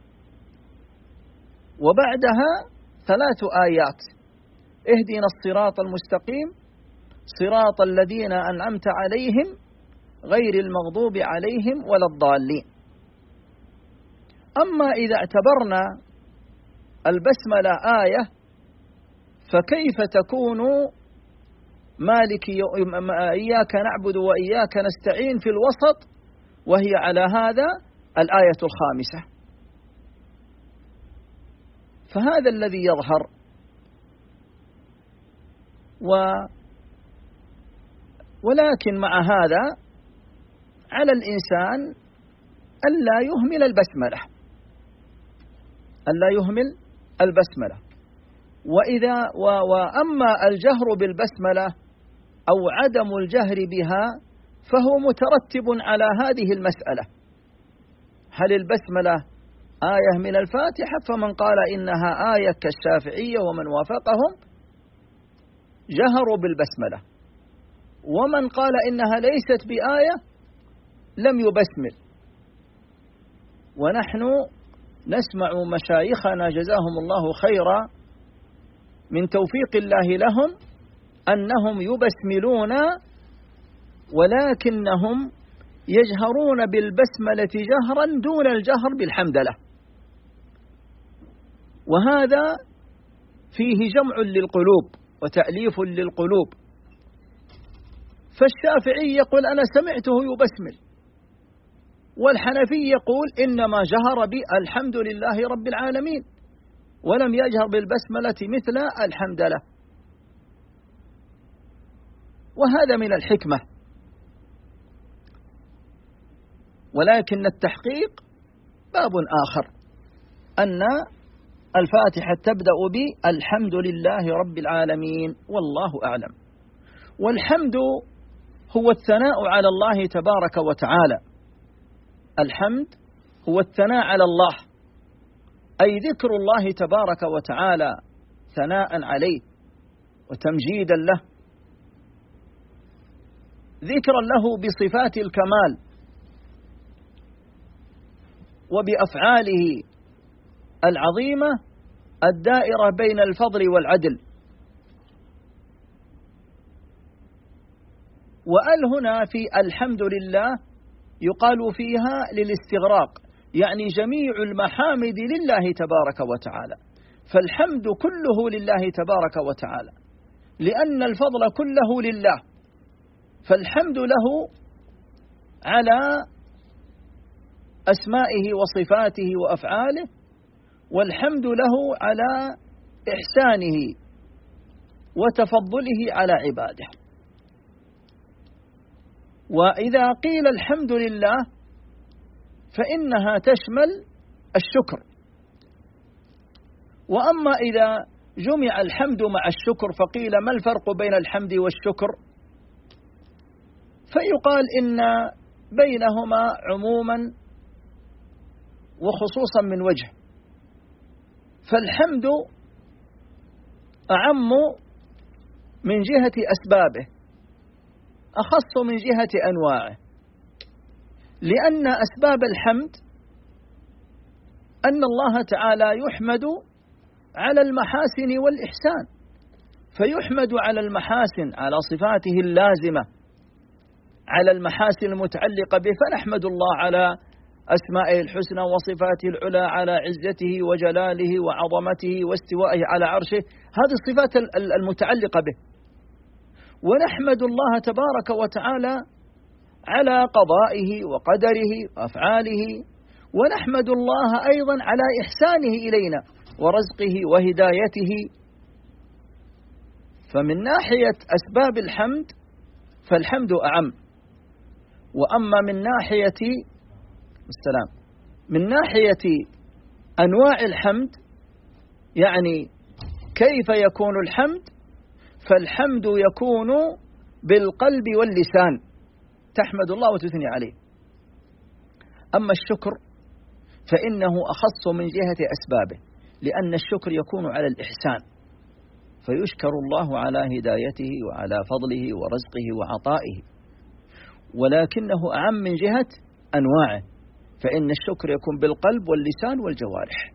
وبعدها ثلاث آيات: اهدنا الصراط المستقيم صراط الذين أنعمت عليهم غير المغضوب عليهم ولا الضالين. أما إذا اعتبرنا البسملة آية فكيف تكون مالك إياك نعبد وإياك نستعين في الوسط وهي على هذا الآية الخامسة؟ فهذا الذي يظهر. و ولكن مع هذا على الإنسان ألا يهمل البسملة ألا يهمل البسملة وإذا و وأما الجهر بالبسملة أو عدم الجهر بها فهو مترتب على هذه المسألة: هل البسملة آية من الفاتحة؟ فمن قال إنها آية كالشافعية ومن وافقهم جهروا بالبسملة، ومن قال إنها ليست بآية لم يبسمل. ونحن نسمع مشايخنا جزاهم الله خيرا من توفيق الله لهم أنهم يبسملون ولكنهم يجهرون بالبسملة جهرا دون الجهر بالحمدلة، وهذا فيه جمع للقلوب وتأليف للقلوب. فالشافعي يقول أنا سمعته يبسمل، والحنفي يقول إنما جهر بالحمد لله رب العالمين ولم يجهر بالبسملة مثل الحمدلة، وهذا من الحكمة. ولكن التحقيق باب آخر، أن الفاتحة تبدأ بالحمد لله رب العالمين، والله أعلم. والحمد هو الثناء على الله تبارك وتعالى، الحمد هو الثناء على الله، أي ذكر الله تبارك وتعالى ثناء عليه وتمجيدا له، ذكرا له بصفات الكمال وبأفعاله العظيمة الدائرة بين الفضل والعدل. وأل هنا في الحمد لله يقال فيها للاستغراق، يعني جميع المحامد لله تبارك وتعالى، فالحمد كله لله تبارك وتعالى، لأن الفضل كله لله، فالحمد له على أسمائه وصفاته وأفعاله، والحمد له على إحسانه وتفضله على عباده. وإذا قيل الحمد لله فإنها تشمل الشكر. وأما إذا جمع الحمد مع الشكر فقيل ما الفرق بين الحمد والشكر، فيقال إن بينهما عموما وخصوصا من وجه، فالحمد أعم من جهة أسبابه، أخص من جهة أنواعه، لأن أسباب الحمد أن الله تعالى يحمد على المحاسن والإحسان، فيحمد على المحاسن على صفاته اللازمة، على المحاسن المتعلقة به، فنحمد الله على أسمائه الحسنى وصفاته العلى، على عزته وجلاله وعظمته واستوائه على عرشه، هذه الصفات المتعلقة به. ونحمد الله تبارك وتعالى على قضائه وقدره وأفعاله، ونحمد الله أيضا على إحسانه إلينا ورزقه وهدايته. فمن ناحية أسباب الحمد فالحمد أعم. وأما من ناحية السلام من ناحية أنواع الحمد، يعني كيف يكون الحمد، فالحمد يكون بالقلب واللسان، تحمد الله وتثني عليه. أما الشكر فإنه أخص من جهة أسبابه، لأن الشكر يكون على الإحسان، فيشكر الله على هدايته وعلى فضله ورزقه وعطائه، ولكنه أعم من جهة أنواعه، فإن الشكر يكون بالقلب واللسان والجوارح.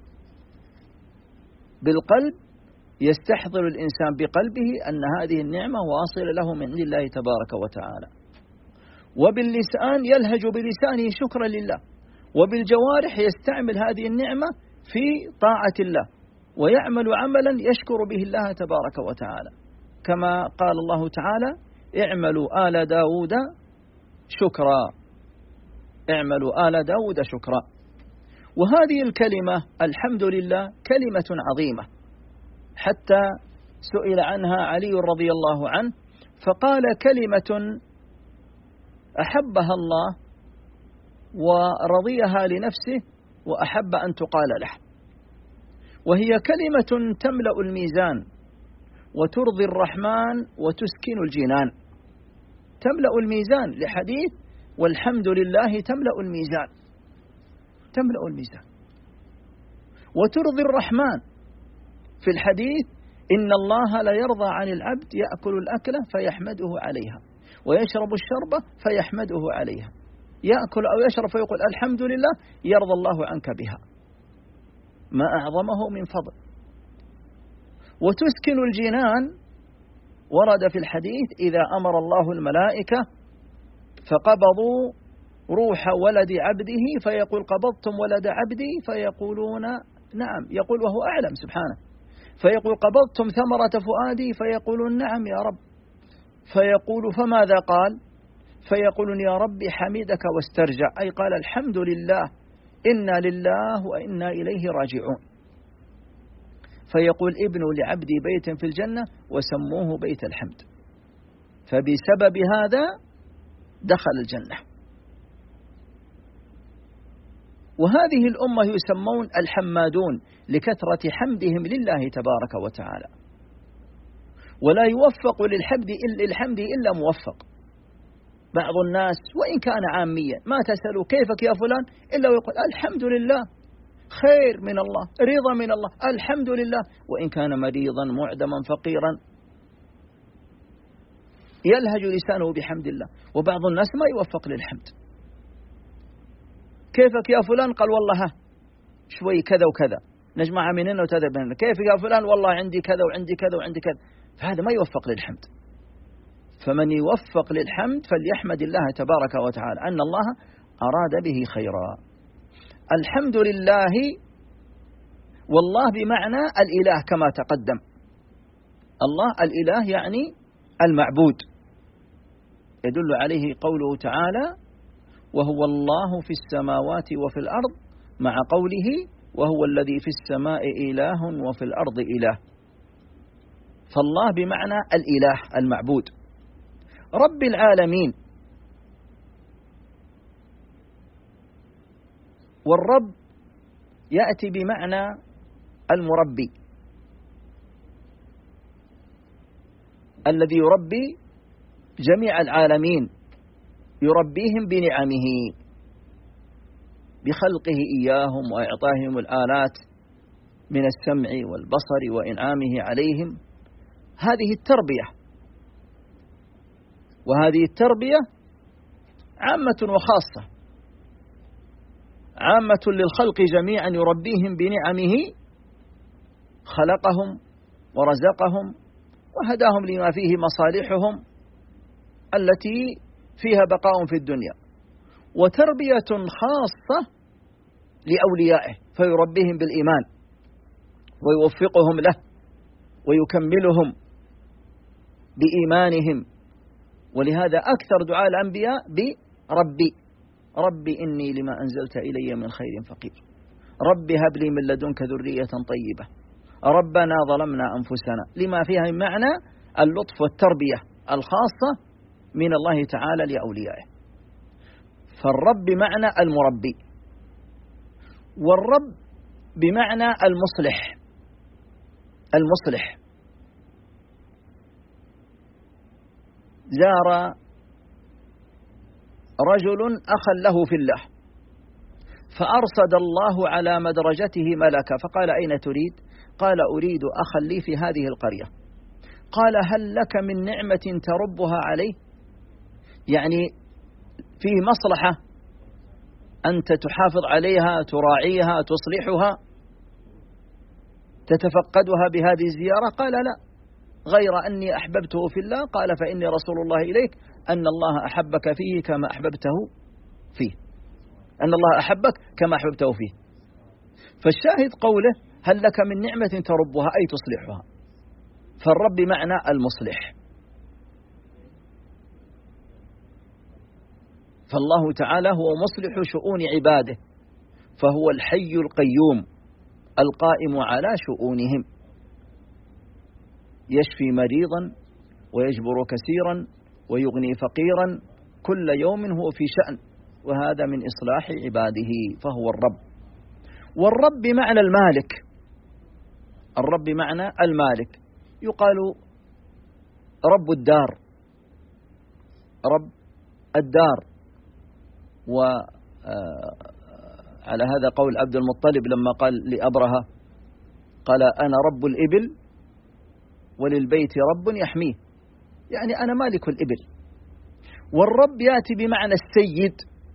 بالقلب يستحضر الإنسان بقلبه أن هذه النعمة واصلة له من عند الله تبارك وتعالى، وباللسان يلهج بلسانه شكرا لله، وبالجوارح يستعمل هذه النعمة في طاعة الله ويعمل عملا يشكر به الله تبارك وتعالى، كما قال الله تعالى اعملوا آل داود شكرا، اعملوا آل داود شكرا. وهذه الكلمة الحمد لله كلمة عظيمة، حتى سئل عنها علي رضي الله عنه فقال كلمة أحبها الله ورضيها لنفسه وأحب أن تقال له، وهي كلمة تملأ الميزان وترضي الرحمن وتسكن الجنان. تملأ الميزان لحديث والحمد لله تملأ الميزان، تملأ الميزان وترضي الرحمن في الحديث إن الله لا يرضى عن العبد يأكل الأكلة فيحمده عليها ويشرب الشربة فيحمده عليها، يأكل أو يشرب فيقول الحمد لله يرضى الله عنك بها، ما أعظمه من فضل. وتسكن الجنان ورد في الحديث إذا أمر الله الملائكة فقبضوا روح ولد عبده فيقول قبضتم ولد عبدي فيقولون نعم، يقول وهو أعلم سبحانه، فيقول قبضتم ثمرة فؤادي فيقولون نعم يا رب، فيقول فماذا قال؟ فيقولون يا رب حمدك واسترجع، أي قال الحمد لله إنا لله وإنا إليه راجعون. فيقول ابنوا لعبدي بيتا في الجنة وسموه بيت الحمد، فبسبب هذا دخل الجنة. وهذه الأمة يسمون الحمادون لكثرة حمدهم لله تبارك وتعالى، ولا يوفق للحمد الحمد إلا موفق. بعض الناس وإن كان عاميا ما تسألوا كيفك يا فلان إلا ويقول الحمد لله، خير من الله، رضا من الله، الحمد لله، وإن كان مريضا معدما فقيرا يلهج لسانه بحمد الله. وبعض الناس ما يوفق للحمد، كيفك يا فلان قال والله ها شوي كذا وكذا نجمع من هنا وتذهب من هنا، كيفك يا فلان والله عندي كذا وعندي كذا وعندي كذا، فهذا ما يوفق للحمد. فمن يوفق للحمد فليحمد الله تبارك وتعالى أن الله أراد به خيرا. الحمد لله، والله بمعنى الإله كما تقدم، الله الإله يعني المعبود، يدل عليه قوله تعالى وهو الله في السماوات وفي الأرض، مع قوله وهو الذي في السماء إله وفي الأرض إله. فالله بمعنى الإله المعبود، رب العالمين. والرب يأتي بمعنى المربي الذي يربي جميع العالمين، يربيهم بنعمه بخلقه إياهم وإعطائهم الآلات من السمع والبصر وإنعامه عليهم. هذه التربية، وهذه التربية عامة وخاصة، عامة للخلق جميعا يربيهم بنعمه، خلقهم ورزقهم وهداهم لما فيه مصالحهم التي فيها بقاء في الدنيا، وتربية خاصة لأوليائه فيربيهم بالإيمان ويوفقهم له ويكملهم بإيمانهم. ولهذا أكثر دعاء الأنبياء بربي، ربي إني لما أنزلت إلي من خير فقير، ربي هب لي من لدنك ذرية طيبة، ربنا ظلمنا أنفسنا، لما فيها من معنى اللطف والتربية الخاصة من الله تعالى لأوليائه. فالرب بمعنى المربي، والرب بمعنى المصلح. المصلح زار رجل أخا له في الله، فأرصد الله على مدرجته ملكا فقال أين تريد؟ قال أريد أخا لي في هذه القرية. قال هل لك من نعمة تربها عليه؟ يعني فيه مصلحة أنت تحافظ عليها، تراعيها، تصلحها، تتفقدها بهذه الزيارة؟ قال لا، غير أني أحببته في الله. قال فإني رسول الله إليك أن الله أحبك فيه كما أحببته فيه، أن الله أحبك كما أحببته فيه. فالشاهد قوله هل لك من نعمة تربها أي تصلحها، فالرب معنى المصلح. فالله تعالى هو مصلح شؤون عباده، فهو الحي القيوم القائم على شؤونهم، يشفي مريضا ويجبر كثيرا ويغني فقيرا، كل يوم هو في شأن، وهذا من إصلاح عباده، فهو الرب. والرب بمعنى المالك، الرب بمعنى المالك، يقال رب الدار، رب الدار. وعلى هذا قول عبد المطلب لما قال لأبرهة قال أنا رب الإبل وللبيت رب يحميه، يعني أنا مالك الإبل. والرب يأتي بمعنى السيد،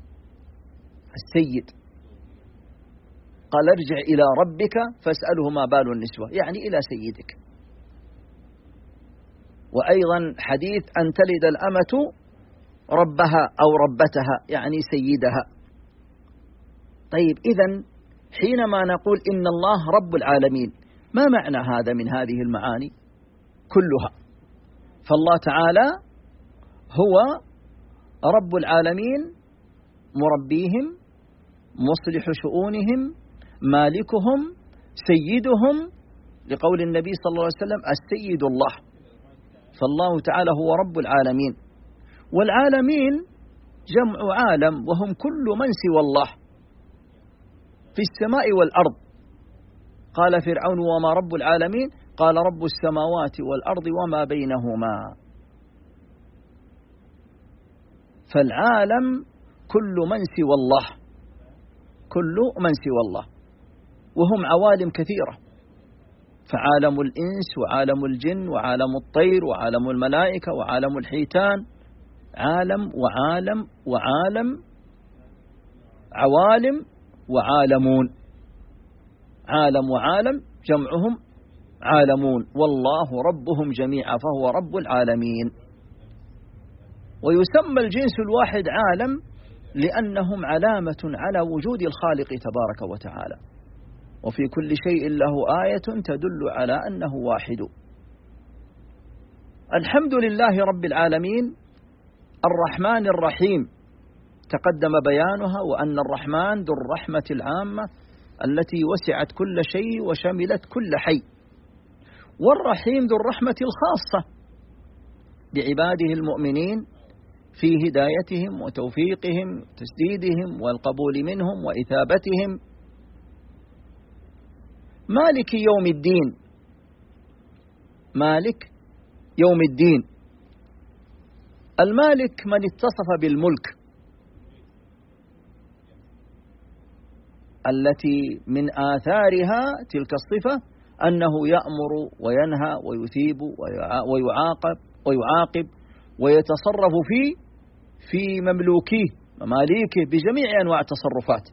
السيد قال ارجع إلى ربك فاسأله ما بال النسوة، يعني إلى سيدك. وأيضا حديث أن تلد الأمة ربها أو ربتها يعني سيدها. طيب إذن حينما نقول إن الله رب العالمين، ما معنى هذا من هذه المعاني كلها؟ فالله تعالى هو رب العالمين، مربيهم، مصلح شؤونهم، مالكهم، سيدهم، لقول النبي صلى الله عليه وسلم السيد الله. فالله تعالى هو رب العالمين، والعالمين جمع عالم، وهم كل من سوى الله في السماء والأرض. قال فرعون وما رب العالمين؟ قال رب السماوات والأرض وما بينهما. فالعالم كل من سوى الله، كل من سوى الله، وهم عوالم كثيرة، فعالم الإنس وعالم الجن وعالم الطير وعالم الملائكة وعالم الحيتان، عالم وعالم وعالم، عوالم وعالمون، عالم وعالم جمعهم عالمون، والله ربهم جميعا فهو رب العالمين. ويسمى الجنس الواحد عالم لأنهم علامة على وجود الخالق تبارك وتعالى، وفي كل شيء له آية تدل على أنه واحد. الحمد لله رب العالمين الرحمن الرحيم، تقدم بيانها، وأن الرحمن ذو الرحمة العامة التي وسعت كل شيء وشملت كل حي، والرحيم ذو الرحمة الخاصة بعباده المؤمنين في هدايتهم وتوفيقهم تسديدهم والقبول منهم وإثابتهم. مالك يوم الدين، مالك يوم الدين، المالك من اتصف بالملك التي من آثارها تلك الصفة أنه يأمر وينهى ويثيب ويعاقب ويعاقب ويتصرف في في مملوكيه مماليكه بجميع أنواع التصرفات.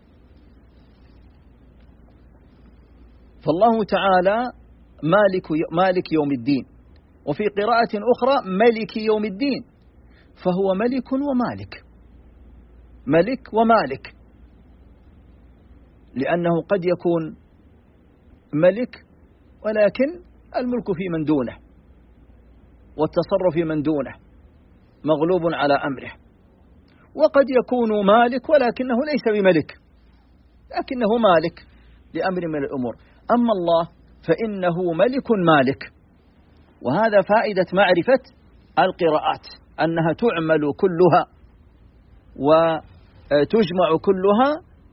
فالله تعالى مالك مالك يوم الدين، وفي قراءة أخرى ملك يوم الدين، فهو ملك ومالك، ملك ومالك، لأنه قد يكون ملك ولكن الملك في من دونه والتصرف في من دونه مغلوب على أمره، وقد يكون مالك ولكنه ليس بملك لكنه مالك لأمر من الأمور. أما الله فإنه ملك مالك، وهذا فائدة معرفة القراءات، أنها تعمل كلها وتجمع كلها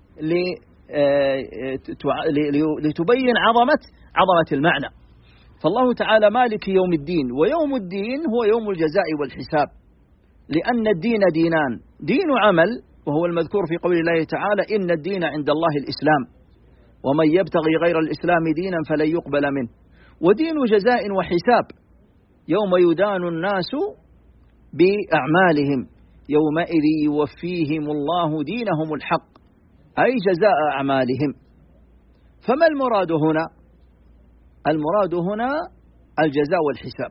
لتبين عظمة عظمة المعنى. فالله تعالى مالك يوم الدين، ويوم الدين هو يوم الجزاء والحساب، لأن الدين دينان، دين عمل وهو المذكور في قول الله تعالى إن الدين عند الله الإسلام ومن يبتغي غير الإسلام دينا فلن يقبل منه، ودين جزاء وحساب يوم يدان الناس بأعمالهم يومئذ يوفيهم الله دينهم الحق، أي جزاء أعمالهم. فما المراد هنا؟ المراد هنا الجزاء والحساب.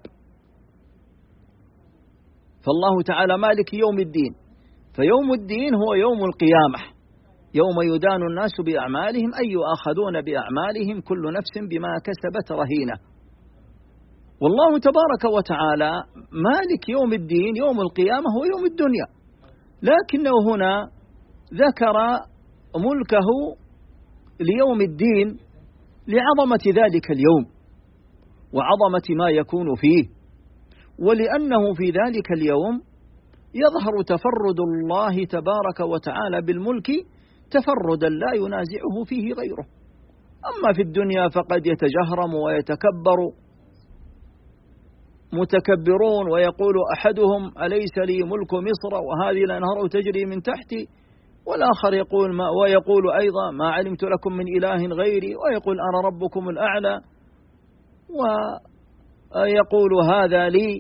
فالله تعالى مالك يوم الدين، فيوم الدين هو يوم القيامة، يوم يدان الناس بأعمالهم أي يؤاخذون بأعمالهم، كل نفس بما كسبت رهينة. والله تبارك وتعالى مالك يوم الدين، يوم القيامة هو يوم الدنيا، لكنه هنا ذكر ملكه ليوم الدين لعظمة ذلك اليوم وعظمة ما يكون فيه، ولأنه في ذلك اليوم يظهر تفرد الله تبارك وتعالى بالملك تفردا لا ينازعه فيه غيره. أما في الدنيا فقد يتجهرم ويتكبر متكبرون، ويقول أحدهم أليس لي ملك مصر وهذه الأنهار تجري من تحتي، والآخر يقول ما ويقول أيضا ما علمت لكم من إله غيري، ويقول أنا ربكم الأعلى، ويقول هذا لي.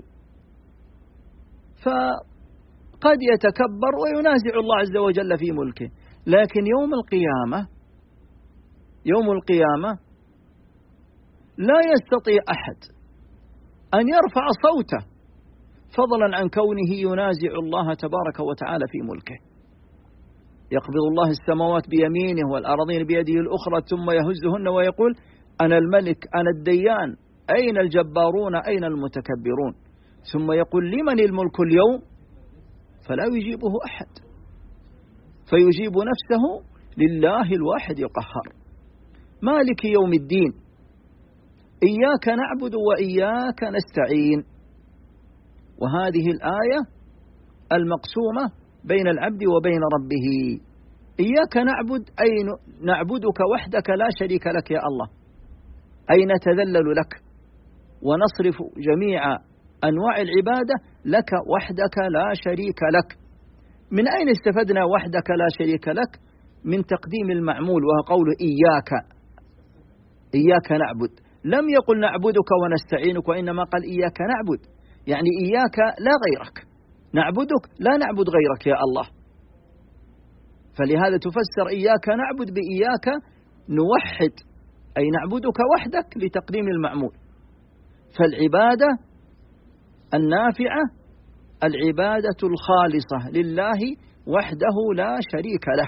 فقد يتكبر وينازع الله عز وجل في ملكه. لكن يوم القيامة يوم القيامة لا يستطيع أحد أن يرفع صوته فضلا عن كونه ينازع الله تبارك وتعالى في ملكه. يقبض الله السماوات بيمينه والأراضين بيده الأخرى ثم يهزهن ويقول أنا الملك أنا الديان أين الجبارون أين المتكبرون، ثم يقول لمن الملك اليوم، فلا يجيبه أحد، فيجيب نفسه لله الواحد القهار مالك يوم الدين إياك نعبد وإياك نستعين. وهذه الآية المقسومة بين العبد وبين ربه. إياك نعبد أي نعبدك وحدك لا شريك لك يا الله، أي نتذلل لك ونصرف جميع أنواع العبادة لك وحدك لا شريك لك. من أين استفدنا وحدك لا شريك لك؟ من تقديم المعمول وهو قول إياك إياك نعبد، لم يقل نعبدك ونستعينك، وإنما قال إياك نعبد، يعني إياك لا غيرك، نعبدك لا نعبد غيرك يا الله. فلهذا تفسر إياك نعبد بإياك نوحد، أي نعبدك وحدك لتقديم المعمول. فالعبادة النافعة العبادة الخالصة لله وحده لا شريك له.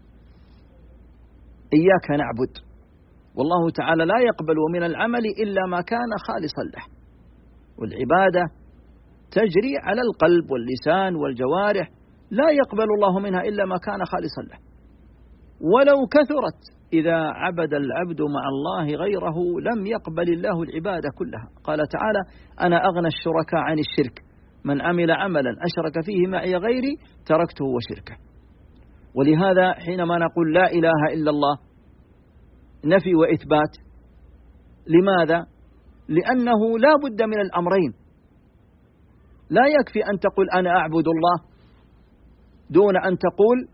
إياك نعبد، والله تعالى لا يقبل من العمل إلا ما كان خالصا له. والعبادة تجري على القلب واللسان والجوارح، لا يقبل الله منها إلا ما كان خالصا له. ولو كثرت إذا عبد العبد مع الله غيره لم يقبل الله العبادة كلها. قال تعالى أنا أغنى الشركاء عن الشرك من عمل عملا أشرك فيه معي غيري تركته وشركه. ولهذا حينما نقول لا إله إلا الله نفي وإثبات، لماذا؟ لأنه لا بد من الأمرين. لا يكفي أن تقول أنا أعبد الله دون أن تقول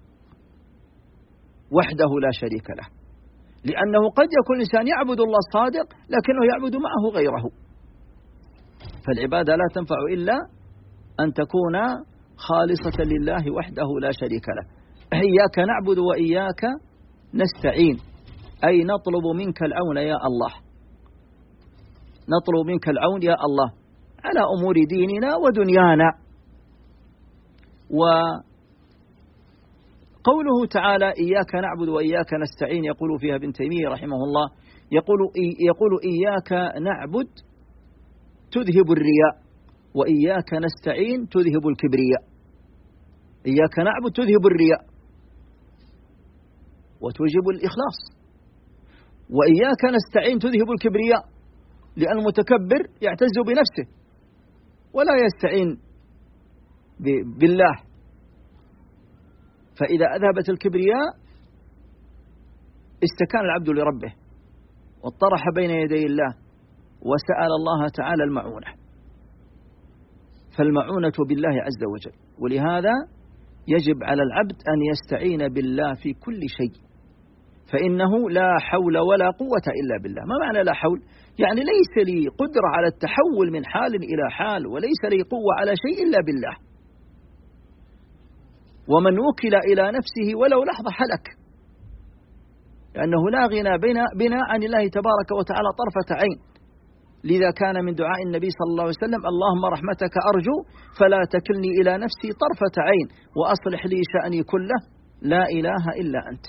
وحده لا شريك له، لأنه قد يكون الإنسان يعبد الله صادق لكنه يعبد معه غيره. فالعبادة لا تنفع إلا أن تكون خالصة لله وحده لا شريك له. إياك نعبد وإياك نستعين، أي نطلب منك العون يا الله، نطلب منك العون يا الله على أمور ديننا ودنيانا. وقوله تعالى إياك نعبد وإياك نستعين يقول فيها ابن تيمية رحمه الله، يقول, يقول إياك نعبد تذهب الرياء وإياك نستعين تذهب الكبرياء. إياك نعبد تذهب الرياء وتوجب الإخلاص، وإياك نستعين تذهب الكبرياء، لأن المتكبر يعتز بنفسه ولا يستعين بالله. فإذا أذهبت الكبرياء استكان العبد لربه واطرح بين يدي الله وسأل الله تعالى المعونة. فالمعونة بالله عز وجل، ولهذا يجب على العبد أن يستعين بالله في كل شيء، فإنه لا حول ولا قوة إلا بالله. ما معنى لا حول؟ يعني ليس لي قدرة على التحول من حال إلى حال، وليس لي قوة على شيء إلا بالله. ومن وكل إلى نفسه ولو لحظة هلك، لأنه لا غنى بنا عن الله تبارك وتعالى طرفة عين. لذا كان من دعاء النبي صلى الله عليه وسلم اللهم رحمتك أرجو فلا تكلني إلى نفسي طرفة عين وأصلح لي شأني كله لا إله إلا أنت.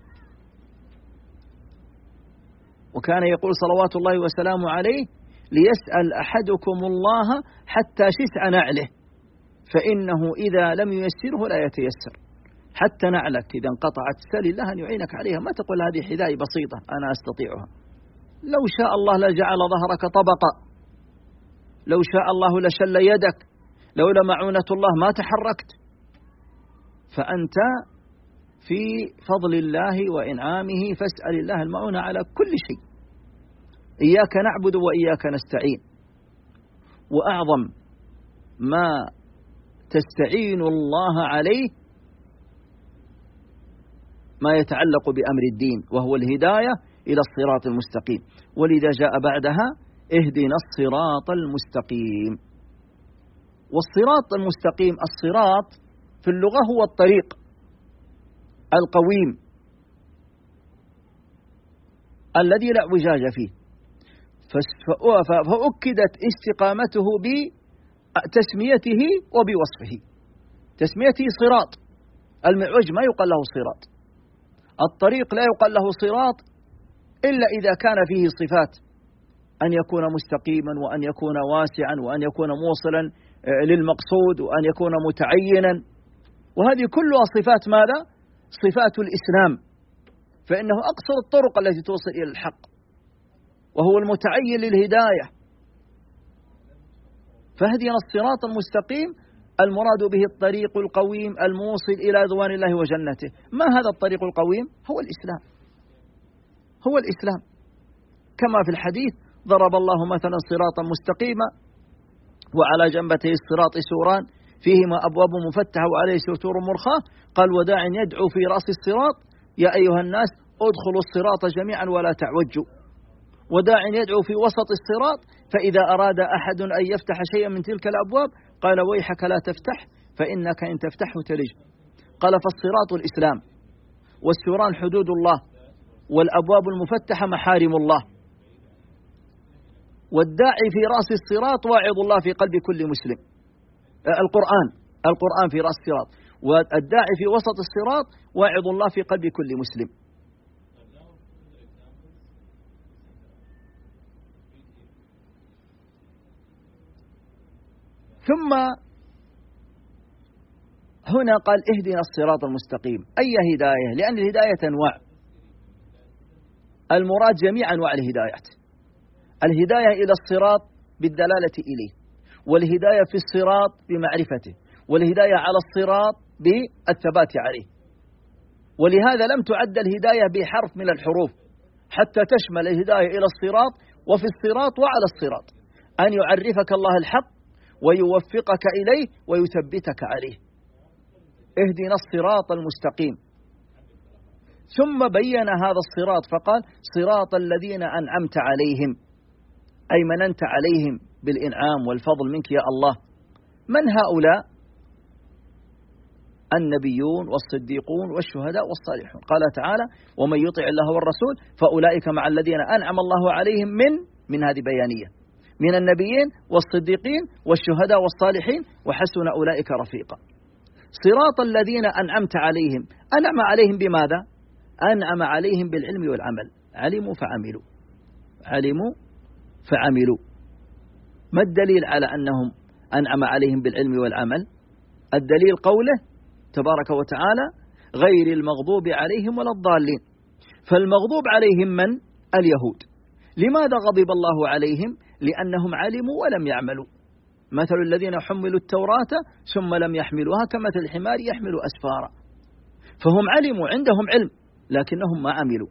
وكان يقول صلوات الله وسلامه عليه ليسأل أحدكم الله حتى شسع نعله، فإنه إذا لم ييسره لا يتيسر. حتى نعلك إذا انقطعت سل الله أن يعينك عليها، ما تقول هذه حذائي بسيطة أنا أستطيعها. لو شاء الله لجعل ظهرك طبقا، لو شاء الله لشل يدك، لولا معونة الله ما تحركت. فأنت في فضل الله وإنعامه فاسأل الله المعونة على كل شيء. إياك نعبد وإياك نستعين. وأعظم ما تستعين الله عليه ما يتعلق بأمر الدين، وهو الهداية إلى الصراط المستقيم. ولذا جاء بعدها اهدنا الصراط المستقيم. والصراط المستقيم، الصراط في اللغة هو الطريق القويم الذي لا اعوجاج فيه، فأكدت استقامته تسميته وبوصفه. تسميته صراط، المعوج ما يقال له صراط، الطريق لا يقال له صراط إلا إذا كان فيه صفات، أن يكون مستقيما، وأن يكون واسعا، وأن يكون موصلا للمقصود، وأن يكون متعينا، وهذه كلها صفات ماذا؟ صفات الإسلام، فإنه أقصر الطرق التي توصل إلى الحق، وهو المتعين للهداية. فهدينا الصراط المستقيم المراد به الطريق القويم الموصل إلى رضوان الله وجنته. ما هذا الطريق القويم؟ هو الإسلام، هو الإسلام، كما في الحديث: ضرب الله مثلا صراطا مستقيما وعلى جنبته الصراط سوران فيهما أبواب مفتحة وعليه ستور مرخاة، قال: وداع يدعو في رأس الصراط يا أيها الناس ادخلوا الصراط جميعا ولا تعوجوا. وداع يدعو في وسط الصراط فإذا أراد أحد أن يفتح شيئا من تلك الأبواب قال: ويحك لا تفتح فإنك إن تفتحه تلج. قال: فالصراط الإسلام، والسوران حدود الله، والأبواب المفتحة محارم الله. والداعي في رأس الصراط واعظ الله في قلب كل مسلم. القرآن القرآن في رأس الصراط، والداعي في وسط الصراط واعظ الله في قلب كل مسلم. ثم هنا قال: اهدنا الصراط المستقيم. أي هداية؟ لأن الهداية أنواع، المراد جميع أنواع الهدايات. الهداية إلى الصراط بالدلالة إليه، والهداية في الصراط بمعرفته، والهداية على الصراط بالثبات عليه. ولهذا لم تعد الهداية بحرف من الحروف حتى تشمل الهداية إلى الصراط وفي الصراط وعلى الصراط، أن يعرفك الله الحق ويوفقك إليه ويثبتك عليه. اهدنا الصراط المستقيم. ثم بين هذا الصراط فقال: صراط الذين أنعمت عليهم، أي مننت عليهم بالإنعام والفضل منك يا الله. من هؤلاء؟ النبيون والصديقون والشهداء والصالحون. قال تعالى: ومن يطع الله والرسول فأولئك مع الذين أنعم الله عليهم من من هذه بيانية، من النبيين والصديقين والشهداء والصالحين وحسن أولئك رفيقا. صراط الذين أنعمت عليهم، أنعم عليهم بماذا؟ أنعم عليهم بالعلم والعمل، علموا فعملوا، علموا فعملوا. ما الدليل على أنهم أنعم عليهم بالعلم والعمل؟ الدليل قوله تبارك وتعالى: غير المغضوب عليهم ولا الضالين. فالمغضوب عليهم من؟ اليهود. لماذا غضب الله عليهم؟ لأنهم علموا ولم يعملوا. مثل الذين حملوا التوراة ثم لم يحملوها كمثل الحمار يحمل أسفارا. فهم علموا، عندهم علم، لكنهم ما عملوا،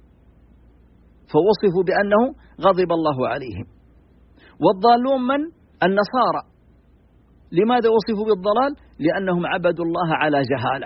فوصفوا بأنه غضب الله عليهم. والضالون من؟ النصارى. لماذا وصفوا بالضلال؟ لأنهم عبدوا الله على جهالة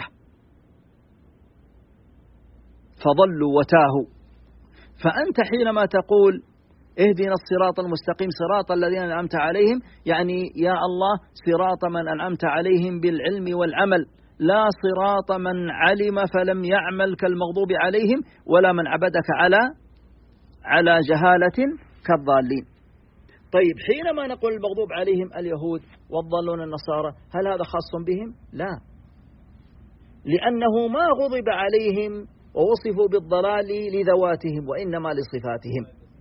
فضلوا وتاهوا. فأنت حينما تقول اهدنا الصراط المستقيم صراط الذين أنعمت عليهم، يعني يا الله صراط من أنعمت عليهم بالعلم والعمل، لا صراط من علم فلم يعمل كالمغضوب عليهم، ولا من عبدك على على جهالة كالضالين. طيب، حينما نقول المغضوب عليهم اليهود والضالون النصارى، هل هذا خاص بهم؟ لا، لأنه ما غضب عليهم ووصفوا بالضلال لذواتهم وإنما لصفاتهم.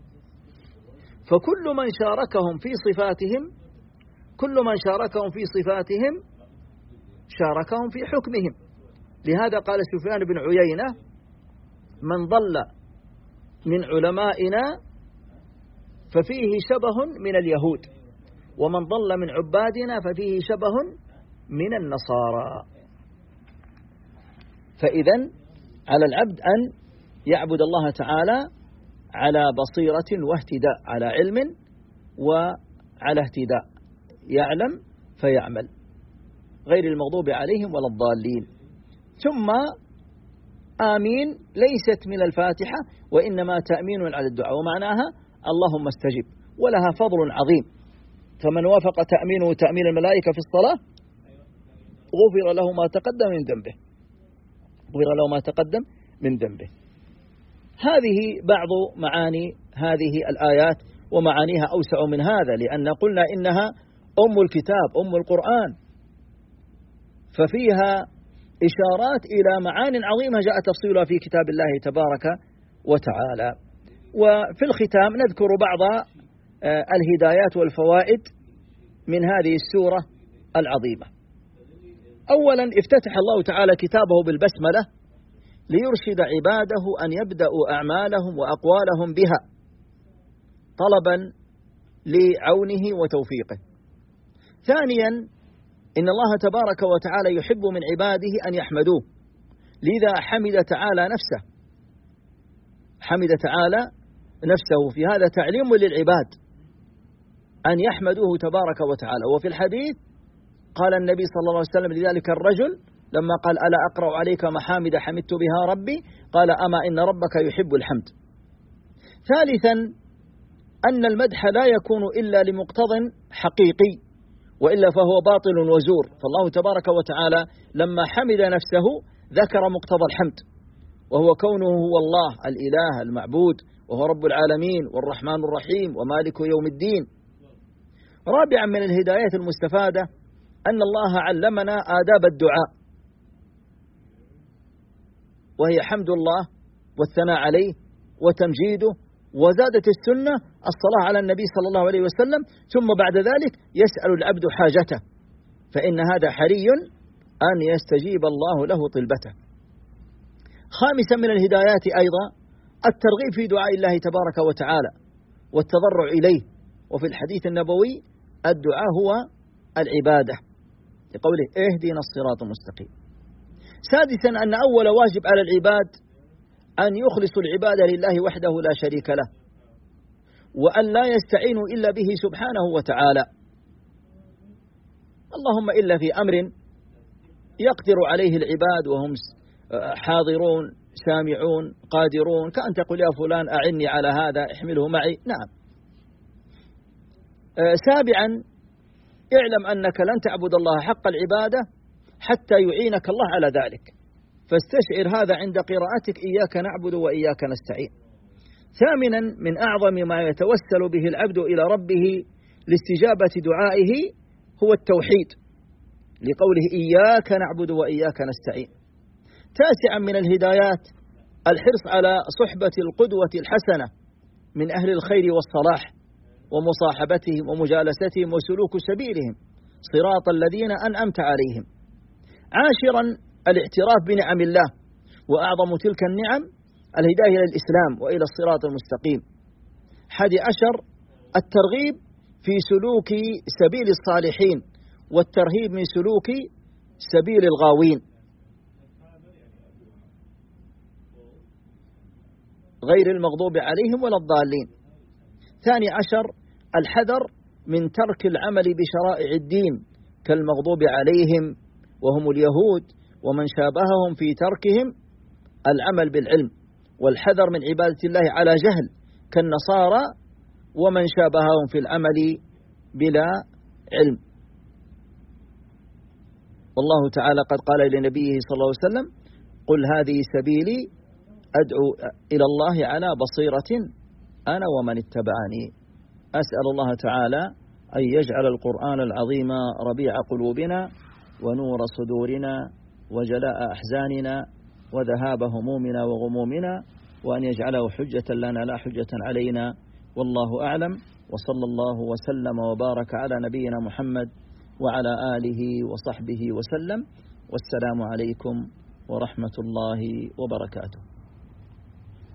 فكل من شاركهم في صفاتهم كل من شاركهم في صفاتهم شاركهم في حكمهم. لهذا قال سفيان بن عيينة: من ضل من علمائنا ففيه شبه من اليهود، ومن ضل من عبادنا ففيه شبه من النصارى. فإذن على العبد أن يعبد الله تعالى على بصيرة واهتداء، على علم وعلى اهتداء، يعلم فيعمل، غير المغضوب عليهم ولا الضالين. ثم آمين ليست من الفاتحة، وإنما تأمين على الدعاء، ومعناها اللهم استجب، ولها فضل عظيم. فمن وافق تأمينه تأمين الملائكة في الصلاة غفر له ما تقدم من ذنبه غفر له ما تقدم من ذنبه. هذه بعض معاني هذه الآيات، ومعانيها أوسع من هذا، لأن قلنا إنها أم الكتاب، أم القرآن، ففيها إشارات إلى معان عظيمة جاء تفصيلها في كتاب الله تبارك وتعالى. وفي الختام نذكر بعض الهدايات والفوائد من هذه السورة العظيمة. أولا افتتح الله تعالى كتابه بالبسملة ليرشد عباده أن يبدأوا أعمالهم وأقوالهم بها طلبا لعونه وتوفيقه. ثانيا إن الله تبارك وتعالى يحب من عباده أن يحمدوه، لذا حمد تعالى نفسه حمد تعالى نفسه في هذا تعليم للعباد أن يحمدوه تبارك وتعالى. وفي الحديث قال النبي صلى الله عليه وسلم لذلك الرجل لما قال ألا أقرأ عليك محامد حمدت بها ربي، قال أما إن ربك يحب الحمد. ثالثا أن المدح لا يكون إلا لمقتض حقيقي، وإلا فهو باطل وزور. فالله تبارك وتعالى لما حمد نفسه ذكر مقتضى الحمد، وهو كونه هو الله الإله المعبود، وهو رب العالمين والرحمن الرحيم ومالك يوم الدين. رابعا من الهدايات المستفادة أن الله علمنا آداب الدعاء، وهي حمد الله والثناء عليه وتمجيده، وزادت السنة الصلاة على النبي صلى الله عليه وسلم، ثم بعد ذلك يسأل العبد حاجته، فإن هذا حري أن يستجيب الله له طلبته. خامسا من الهدايات أيضا الترغيب في دعاء الله تبارك وتعالى والتضرع إليه، وفي الحديث النبوي الدعاء هو العبادة لقوله اهدنا الصراط المستقيم. سادسا أن أول واجب على العباد أن يخلصوا العبادة لله وحده لا شريك له، وأن لا يستعينوا إلا به سبحانه وتعالى، اللهم إلا في أمر يقدر عليه العباد وهم حاضرون سامعون قادرون، كأن تقول يا فلان أعني على هذا احمله معي. نعم. سابعا اعلم أنك لن تعبد الله حق العبادة حتى يعينك الله على ذلك، فاستشعر هذا عند قراءتك إياك نعبد وإياك نستعين. ثامنا من أعظم ما يتوسل به العبد إلى ربه لاستجابة دعائه هو التوحيد، لقوله إياك نعبد وإياك نستعين. تاسعا من الهدايات الحرص على صحبة القدوة الحسنة من أهل الخير والصلاح، ومصاحبتهم ومجالستهم وسلوك سبيلهم صراط الذين أنعمت عليهم. عاشرا الاعتراف بنعم الله، وأعظم تلك النعم الهداية إلى الإسلام وإلى الصراط المستقيم. حادي عشر الترغيب في سلوك سبيل الصالحين والترهيب من سلوك سبيل الغاوين غير المغضوب عليهم ولا الضالين. ثاني عشر الحذر من ترك العمل بشرائع الدين كالمغضوب عليهم وهم اليهود ومن شابههم في تركهم العمل بالعلم، والحذر من عبادة الله على جهل كالنصارى ومن شابههم في العمل بلا علم. والله تعالى قد قال لنبيه صلى الله عليه وسلم قل هذه سبيلي أدعو إلى الله على بصيرة أنا ومن اتبعني. أسأل الله تعالى أن يجعل القرآن العظيم ربيع قلوبنا ونور صدورنا وجلاء أحزاننا وذهاب همومنا وغمومنا، وأن يجعله حجة لنا لا حجة علينا، والله أعلم. وصلى الله وسلم وبارك على نبينا محمد وعلى آله وصحبه وسلم، والسلام عليكم ورحمة الله وبركاته.